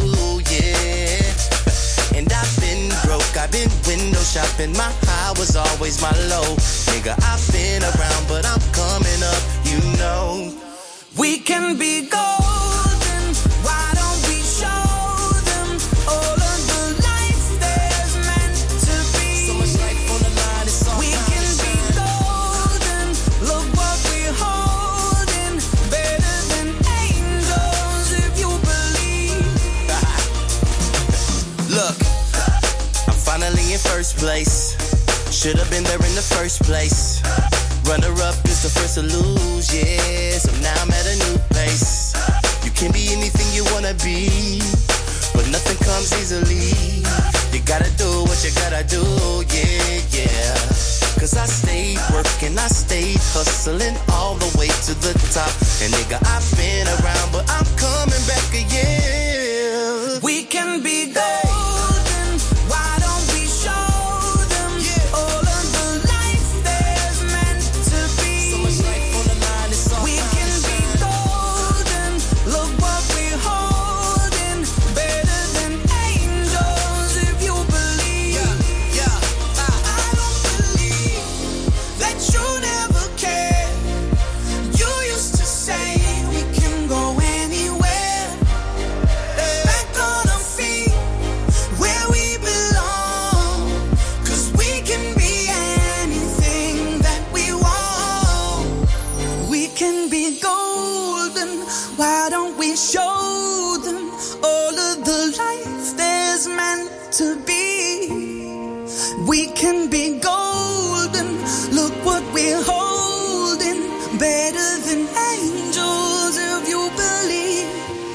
yeah. And I've been broke, I've been window shopping. My high was always my low. Nigga, I've been around, but I'm coming up, you know. We can be golden, why don't we show them all of the life there's meant to be? So much life on the line, it's all we can be golden, look what we're holding, better than angels if you believe. Look, I'm finally in first place. Should have been there in the first place. Runner up is the first to lose, yeah. So now I'm at a new place. You can be anything you wanna be, but nothing comes easily. You gotta do what you gotta do, yeah, yeah. Cause I stayed working, I stayed hustling all the way to the top. And nigga, I've been around, but I'm coming back again. We can be golden, why don't we show them all of the life there's meant to be? So much life on the line, it's all We time can to be shine. golden, look what we're holding, better than angels if you believe. Yeah, I don't believe that you never cared. You used to say we can go anywhere. Back on our feet, where we belong. Cause we can be anything that we want. We can be golden, why don't we show them all of the life there's meant to be? We can be golden, look what we're holding, better than angels if you believe.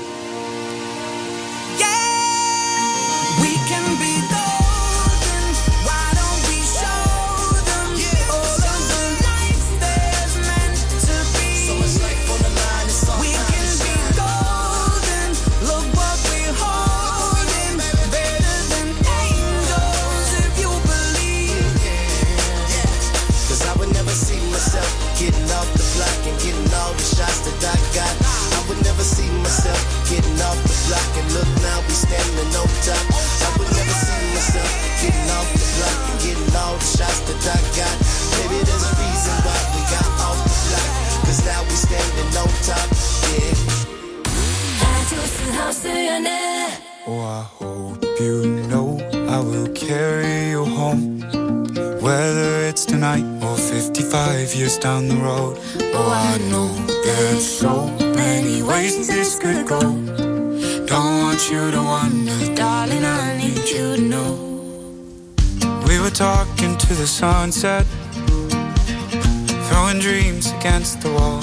Yeah, we can be golden, why don't we show them all of the life there's meant to be? So much life on the line, it's all We time can to be shine. golden, look what we're holding, better than angels if you believe. Cause I would never see myself getting off the block and getting all the shots that I got. I would never see myself getting off the block and look now we standing on top. I would never see myself getting off the block and getting all the shots that I got. Maybe there's a reason why we got off the block. Cause now we standing on top, yeah. Oh, I hope you know I will carry you home. Whether it's tonight or fifty-five years down the road. Oh, I know there's so many ways this could go. Don't want you to wonder, darling, I need you to know. We were talking to the sunset, throwing dreams against the wall.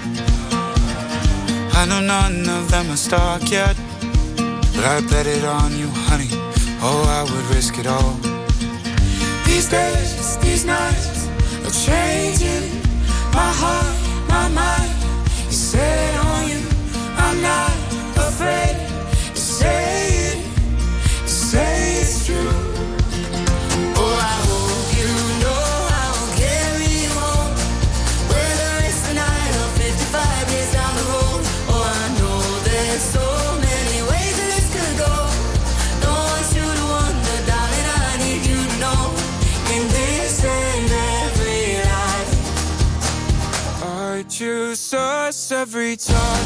I know none of them are stuck yet, but I bet it on you, honey. Oh, I would risk it all. These days, these nights are changing my heart, my mind is set on you. I'm not afraid to say it, to say it's true. Oh, I hope you know I'll carry you home. Whether it's tonight or fifty-five years down the road. Oh, I know there's so many ways that this could go. Don't want you to wonder, darling, I need you to know. In this and every life, I choose us every time.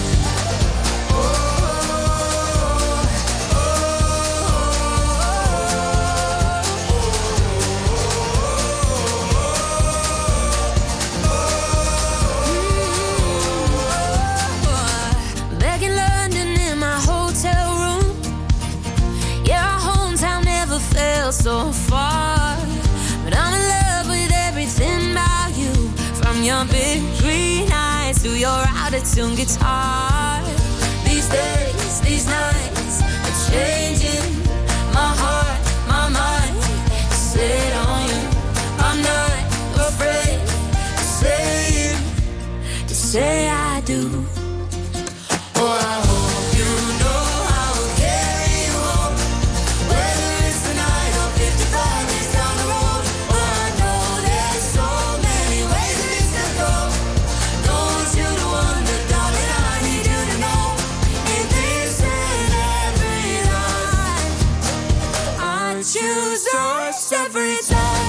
Back in London in my hotel room. Yeah, our hometown never felt so far. But I'm in love with everything about you. From your big green eyes to your out-of-tune guitar. These days, these nights are changing my heart, my mind is set on you. I'm not afraid to say it, to say I do. Oh, I hope you know I will carry you home. Whether it's tonight or fifty-five years down the road. Oh, I know there's so many ways that this could go. Don't want you to wonder, darling, I need you to know. In this and every life, I choose us every time.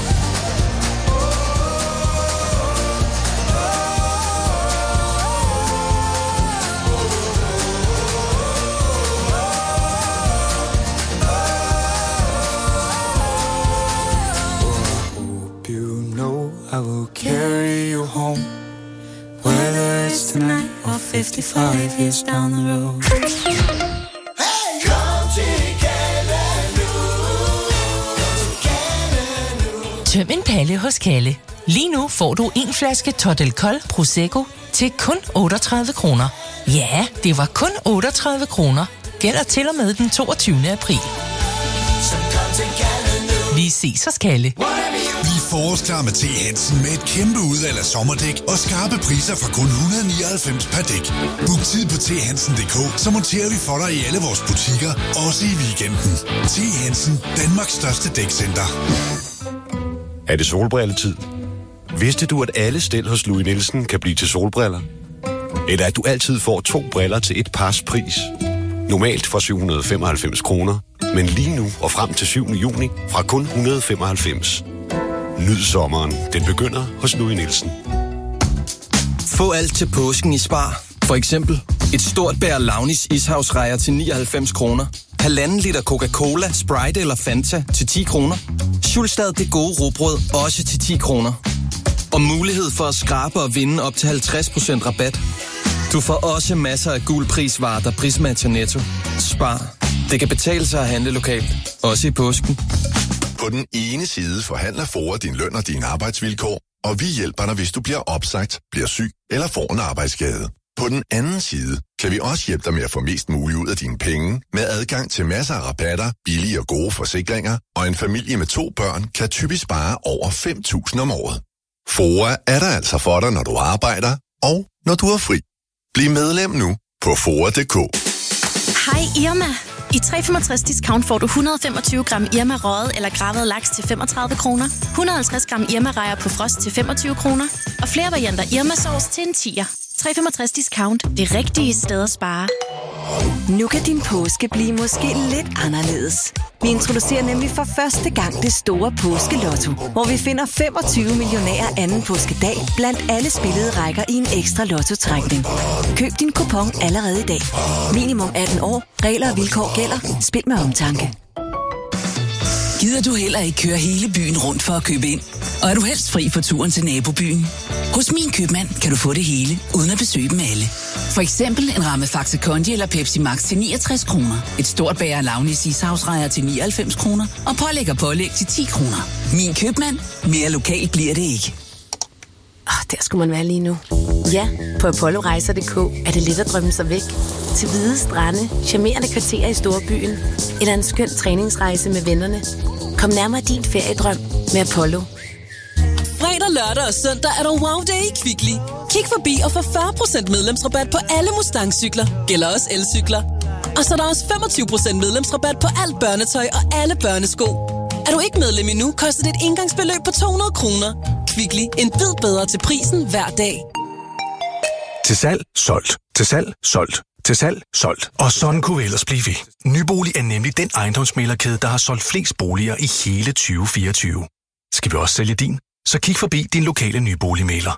you know I will carry you home. Whether it's tonight or fifty-five years down the road. Tøm en palle hos Kalle. Lige nu får du en flaske Totel Kold Prosecco til kun otteogtredive kroner. Ja, det var kun otteogtredive kroner. Gælder til og med den toogtyvende april. Vi ses hos Kalle. Vi er forårsklar med T. Hansen med et kæmpe udvalg af sommerdæk og skarpe priser fra kun et hundrede og nioghalvfems per dæk. Book tid på t hansen punktum d k, så monterer vi for dig i alle vores butikker, også i weekenden. T. Hansen, Danmarks største dækcenter. Er det solbrilletid? Vidste du, at alle stel hos Louis Nielsen kan blive til solbriller? Eller at du altid får to briller til et pars pris? Normalt for syv hundrede og femoghalvfems kroner, men lige nu og frem til syvende juni fra kun et hundrede og femoghalvfems. Nyd sommeren. Den begynder hos Louis Nielsen. Få alt til påsken i Spar. For eksempel et stort bær Launis ishavsrejer til nioghalvfems kroner. Halvanden liter Coca-Cola, Sprite eller Fanta til ti kroner. Schulstad Det Gode Rugbrød også til ti kroner. Og mulighed for at skrabe og vinde op til halvtreds procent rabat. Du får også masser af gul prisvarer, der prismatcher Netto. Spar. Det kan betale sig at handle lokalt. Også i påsken. På den ene side forhandler FOA din løn og dine arbejdsvilkår, og vi hjælper dig, hvis du bliver opsagt, bliver syg eller får en arbejdsskade. På den anden side kan vi også hjælpe dig med at få mest muligt ud af dine penge, med adgang til masser af rabatter, billige og gode forsikringer, og en familie med to børn kan typisk spare over fem tusind om året. FOA er der altså for dig, når du arbejder, og når du er fri. Bliv medlem nu på F O A punktum d k. Hej Irma. I tre komma femogtres discount får du et hundrede og femogtyve gram Irma røget eller gravet laks til femogtredive kroner, et hundrede og halvtreds gram Irma rejer på frost til femogtyve kroner, og flere varianter Irma sauce til en tier. tre komma femogtres discount. Det rigtige sted at spare. Nu kan din påske blive måske lidt anderledes. Vi introducerer nemlig for første gang det store påskelotto, hvor vi finder femogtyve millionærer anden påskedag blandt alle spillede rækker i en ekstra lottotrækning. Køb din kupon allerede i dag. Minimum atten år. Regler og vilkår gælder. Spil med omtanke. Gider du heller ikke køre hele byen rundt for at købe ind? Og er du helst fri for turen til nabobyen? Hos Min Købmand kan du få det hele, uden at besøge dem alle. For eksempel en ramme Faxe Kondi eller Pepsi Max til niogtres kroner. Et stort bager Launis ishavsrejer til nioghalvfems kroner. Og pålæg og pålæg til ti kroner. Min Købmand. Mere lokalt bliver det ikke. Oh, der skulle man være lige nu. Ja, på apollo rejser punktum d k er det let at drømme sig væk. Til hvide strande, charmerende kvarterer i storbyen, eller en skøn træningsrejse med vennerne. Kom nærmere din feriedrøm med Apollo. Fredag, lørdag og søndag er der wow day i Kvickly. Kig forbi og få fyrre procent medlemsrabat på alle Mustang-cykler. Gælder også elcykler. Og så er der også femogtyve procent medlemsrabat på alt børnetøj og alle børnesko. Er du ikke medlem endnu, koster det et engangsbeløb på to hundrede kroner. Kvickly. En bid bedre til prisen hver dag. Til salg, solgt. Til salg, solgt. Til salg, solgt. Og sådan kunne vi ellers blive ved. Nybolig er nemlig den ejendomsmæglerkæde, der har solgt flest boliger i hele tyve fireogtyve. Skal vi også sælge din? Så kig forbi din lokale nyboligmægler.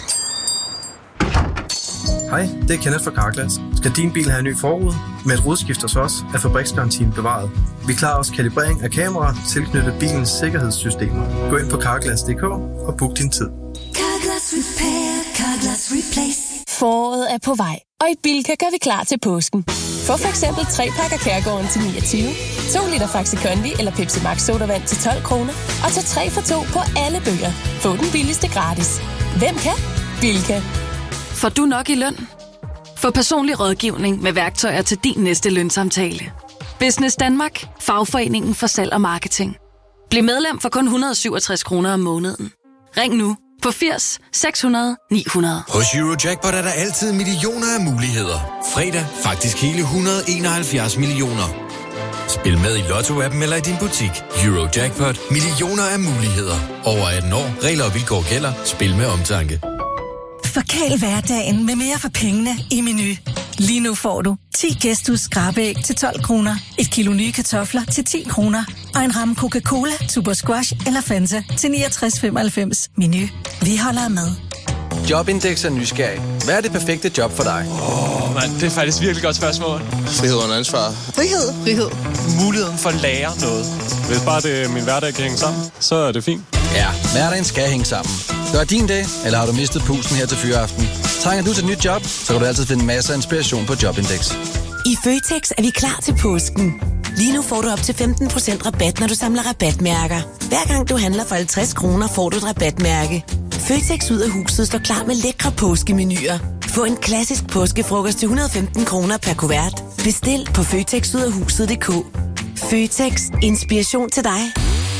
Hej, det er Kenneth fra Carglass. Skal din bil have en ny forrude? Med et rodskift hos os er fabriksgarantien bevaret. Vi klarer også kalibrering af kameraer tilknyttet bilens sikkerhedssystemer. Gå ind på carglass punktum d k og book din tid. Carglass Repair, Carglass Replace. Foråret er på vej, og i Bilka gør vi klar til påsken. Få for eksempel tre pakker Kærgården til niogtyve, to liter Faxe Kondi eller Pepsi Max sodavand til tolv kroner, og tag tre for to på alle bøger. Få den billigste gratis. Hvem kan? Bilka. Får du nok i løn? Få personlig rådgivning med værktøjer til din næste lønsamtale. Business Danmark. Fagforeningen for salg og marketing. Bliv medlem for kun et hundrede og syvogtres kroner om måneden. Ring nu på firs seks hundrede ni hundrede. Hos Eurojackpot er der altid millioner af muligheder. Fredag faktisk hele et hundrede og enoghalvfjerds millioner. Spil med i Lotto-appen eller i din butik. Eurojackpot. Millioner af muligheder. Over atten år. Regler og vilkår gælder. Spil med omtanke. Forkæl hverdagen med mere for pengene i Menu. Lige nu får du ti Gestus skrabeæg til tolv kroner, et kilo nye kartofler til ti kroner og en ramme Coca-Cola, Super Squash eller Fanta til niogtres femoghalvfems. Menu. Vi holder med. Jobindex er nysgerrig. Hvad er det perfekte job for dig? Åh, oh, mand, det er faktisk virkelig godt spørgsmål. Frihed under ansvar. Frihed. Frihed. Muligheden for at lære noget. Hvis bare det, min hverdag kan hænge sammen, så er det fint. Ja, hverdagen skal hænge sammen. Gør din dag, eller har du mistet pusten her til fyreaften? Trænger du til et nyt job, så kan du altid finde masser af inspiration på Jobindex. I Føtex er vi klar til påsken. Lige nu får du op til femten procent rabat, når du samler rabatmærker. Hver gang du handler for halvtreds kroner, får du et rabatmærke. Føtex ud af huset står klar med lækre påskemenuer. Få en klassisk påskefrokost til et hundrede og femten kroner per kuvert. Bestil på føtex ud af huset punktum d k. Føtex. Inspiration til dig.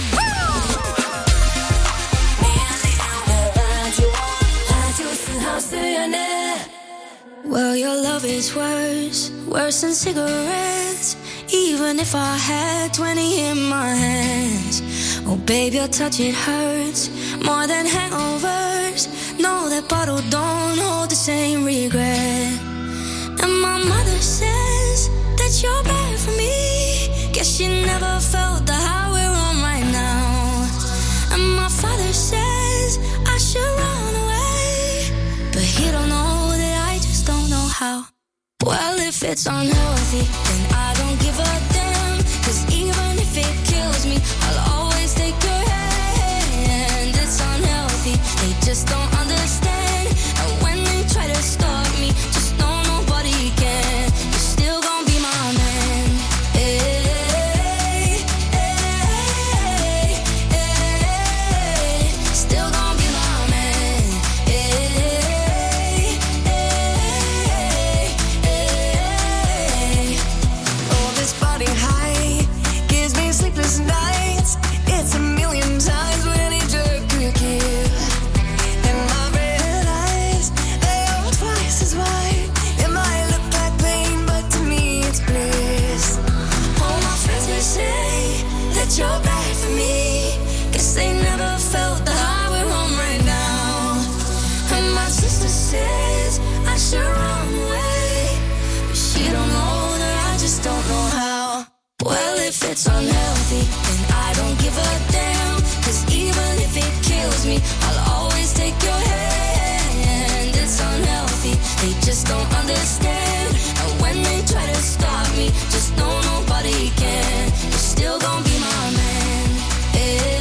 Well, your love is worse, worse than cigarettes. Even if I had twenty in my hands. Oh, babe, your touch, it hurts more than hangovers. No, that bottle don't hold the same regret. And my mother says that you're bad for me. Guess she never felt the high we're on right now. And my father says I should run away, but he don't know that I just don't know how. Well, if it's unhealthy, then I don't give a damn. Cause even if it kills me, I'll always take your hand. It's unhealthy, they just don't understand. And when they try to stop me, just know nobody can. You're still gonna be my man. Hey, hey, hey, still gonna be my man. Hey, hey, oh, this body high gives me sleepless nights. It's a million times what any jerk could give. And my red eyes, they are twice as wide. It might look like pain, but to me it's bliss. All my friends may say that you're bad for me. Guess they never felt the high we're on right now. And my sister says I should run away, but she don't know that I just don't know how. Well, if it's unhealthy, then I don't give a damn. Cause even if it kills me, I'll always take your hand. It's unhealthy, they just don't understand. And when they try to stop me, just know nobody can. You're still gonna be my man. Hey,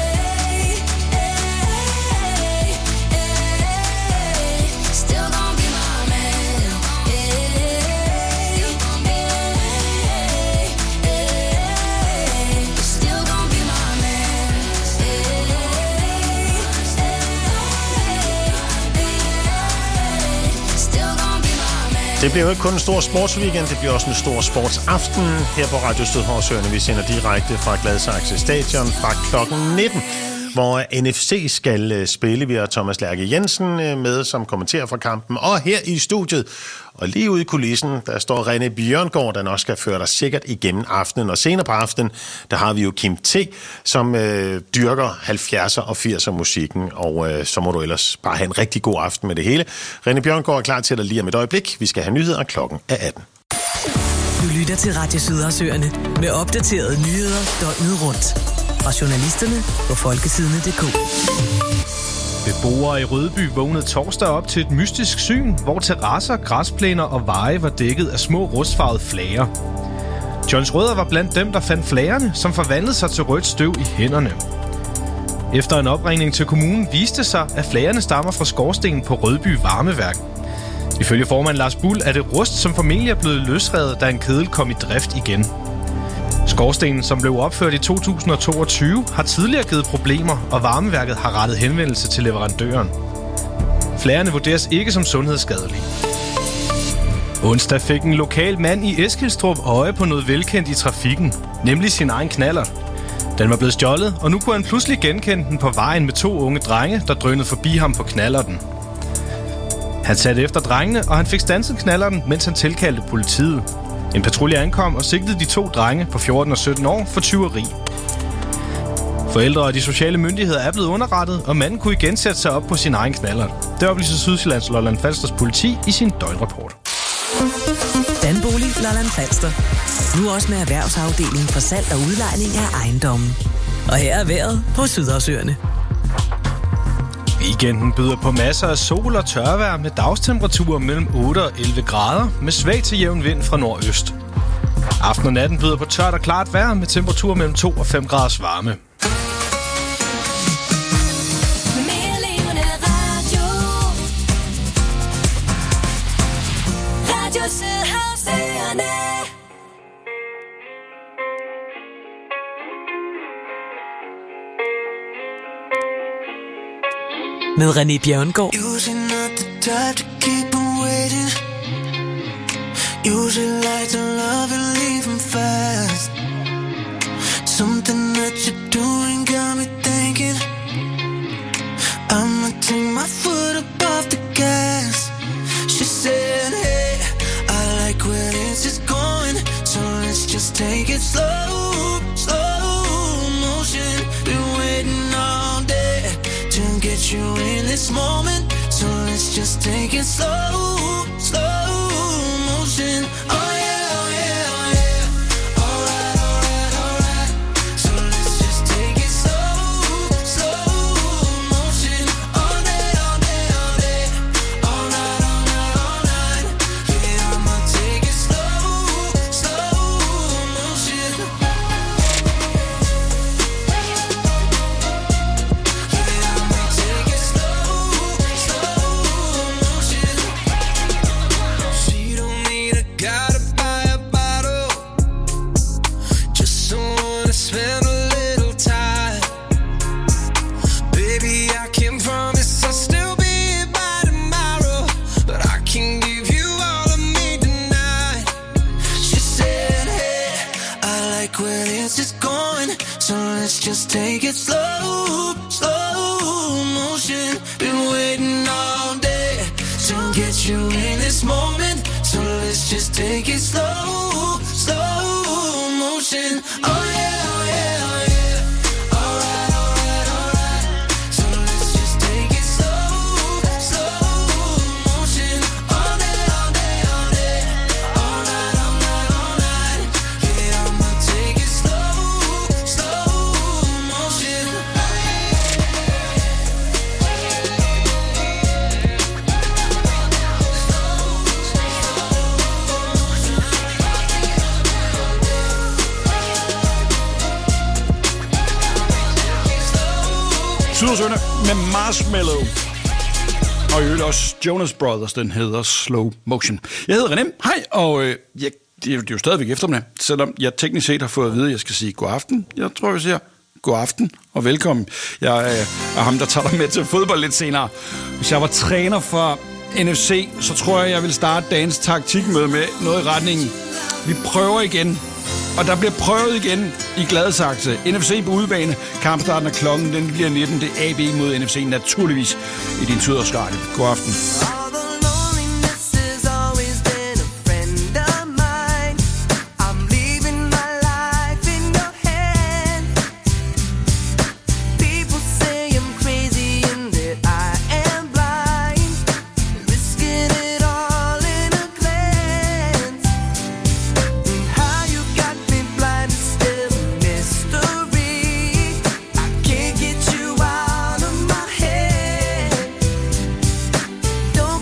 hey, hey, still gonna be my man. Hey, hey, hey, still gonna be my man. Hey, still gonna be my man. Det bliver jo ikke kun en stor sportsweekend, det bliver også en stor sportsaften her på Radio Sydhavsøerne. Vi sender direkte fra Gladsaxe Stadion fra klokken nitten, hvor N F C skal spille. Vi har Thomas Lærke Jensen med som kommenterer fra kampen, og her i studiet og lige ude i kulissen, der står René Bjørngaard, der nok skal føre dig sikkert igennem aftenen. Og senere på aftenen, der har vi jo Kim T, som øh, dyrker halvfjerdser og firser musikken, og øh, så må du ellers bare have en rigtig god aften med det hele. René Bjørngaard er klar til dig lige om et øjeblik. Vi skal have nyheder, klokken er atten. Du lytter til Radio Sydhavsøerne med opdaterede nyheder døgnet rundt. Fra journalisterne på folkesidene punktum d k. Beboere i Rødby vågnede torsdag op til et mystisk syn, hvor terrasser, græsplæner og veje var dækket af små rustfarvede flager. Johns Rødder var blandt dem, der fandt flagerne, som forvandlede sig til rødt støv i hænderne. Efter en opringning til kommunen viste sig, at flagerne stammer fra skorstenen på Rødby Varmeværk. Ifølge formand Lars Bull er det rust, som formentlig er blevet løsrevet, da en kedel kom i drift igen. Skorstenen, som blev opført i to tusind og toogtyve, har tidligere givet problemer, og varmeværket har rettet henvendelse til leverandøren. Flagerne vurderes ikke som sundhedsskadelige. Onsdag fik en lokal mand i Eskilstrup øje på noget velkendt i trafikken, nemlig sin egen knallert. Den var blevet stjålet, og nu kunne han pludselig genkende den på vejen med to unge drenge, der drønede forbi ham på knallerten. Han satte efter drengene, og han fik standset knallerten, mens han tilkaldte politiet. En patrulje ankom og sigtede de to drenge på fjorten og sytten år for tyveri. Forældre og de sociale myndigheder er blevet underrettet, og manden kunne igen sætte sig op på sin egen knallert. Det oplyser Sydsjællands Lolland Falsters politi i sin døgnrapport. Danbolig Lolland Falster. Nu også med erhvervsafdelingen for salg og udlejning af ejendommen. Og her er vejret på Sydhavsøerne. Weekenden byder på masser af sol og tørvejr med dagstemperaturer mellem otte og elleve grader med svag til jævn vind fra nordøst. Aften og natten byder på tørt og klart vejr med temperaturer mellem to og fem graders varme. med René Bjerregaard. Usually not the type to keep on waiting. Usually like to love and leave them fast. Something that you're doing got me thinking I'ma take my foot up off the gas. She said, hey, I like where this is going, so let's just take it slow, slow motion. Been waiting all day to get you in this moment, so let's just take it slow, slow motion. Oh yeah, oh yeah, oh yeah. Alright, alright, alright. So let's just take it slow, slow motion. All day, all day, all day. All night, all night, all night. Yeah, I'ma take it slow, slow motion. Yeah, I'ma take it slow, slow motion. She don't need a guy to buy a bottle, just someone to spend a little time. Baby, I can promise I'll still be here by tomorrow, but I can give you all of me tonight. She said, hey, I like where this is going, so let's just take it slow, slow motion. Been waiting all day to get you in this moment, so let's just take it slow, slow motion. Oh yeah, oh yeah, oh yeah. Alright, alright, alright. So let's just take it slow, slow motion. All day, all day, all day. All night, all night, all night. Yeah, I'ma take it slow, slow motion. Sydersøerne med Marshmallow. Og i øvrigt også Jonas Brothers, den hedder Slow Motion. Jeg hedder René, hej, og øh, jeg, det, er jo, det er jo stadigvæk eftermiddag, selvom jeg teknisk set har fået at vide, at jeg skal sige god aften. Jeg tror, jeg siger god aften og velkommen. Jeg øh, er ham, der tager dig med til fodbold lidt senere. Hvis jeg var træner for N F C, så tror jeg, jeg vil starte dagens taktikmøde med noget i retningen. Vi prøver igen. Og der bliver prøvet igen i Gladsaxe. N F C på udebane. Kampstarten af klokken, den bliver nitten. Det er A B mod N F C, naturligvis i din Sydersradio. God aften. Don't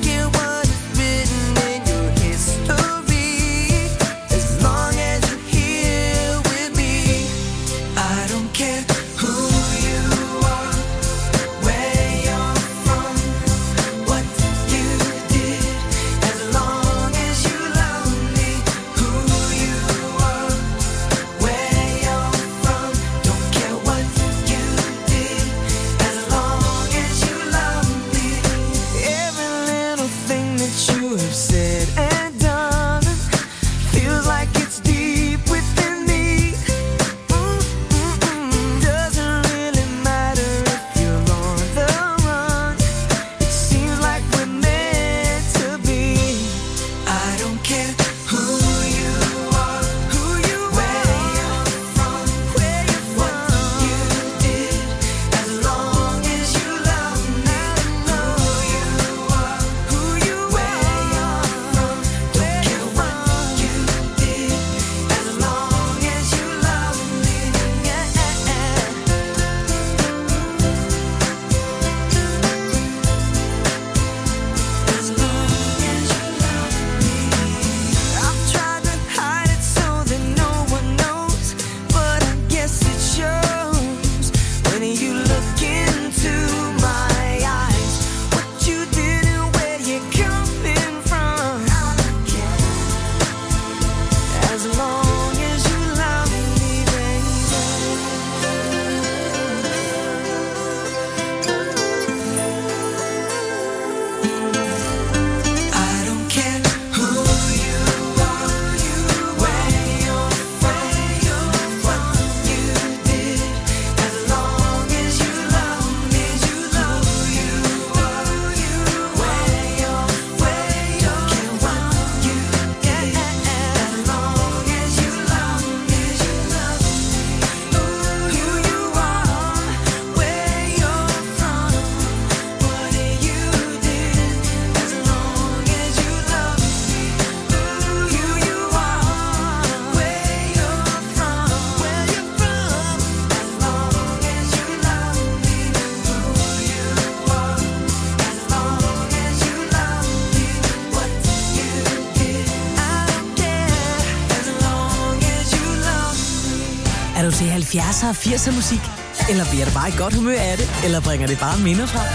Er du til halvfjerdser og firser musik? Eller bliver du bare i godt humør af det? Eller bringer det bare minder frem?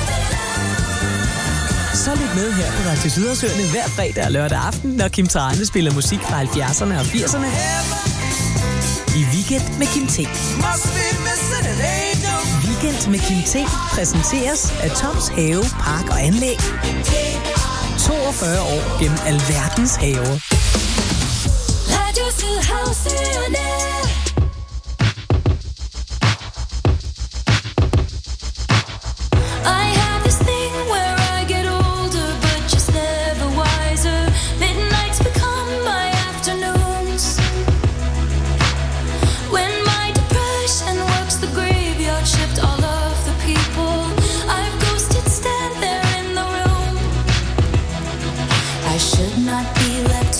Så lyt med her på Radio Sydersøerne hver fredag og lørdag aften, når Kim Thrane spiller musik fra halvfjerdserne og firserne. I Weekend med Kim T. Weekend med Kim T præsenteres af Toms Have, Park og Anlæg. toogfyrre år gennem alverdens haver. Radio Sydhavsøerne.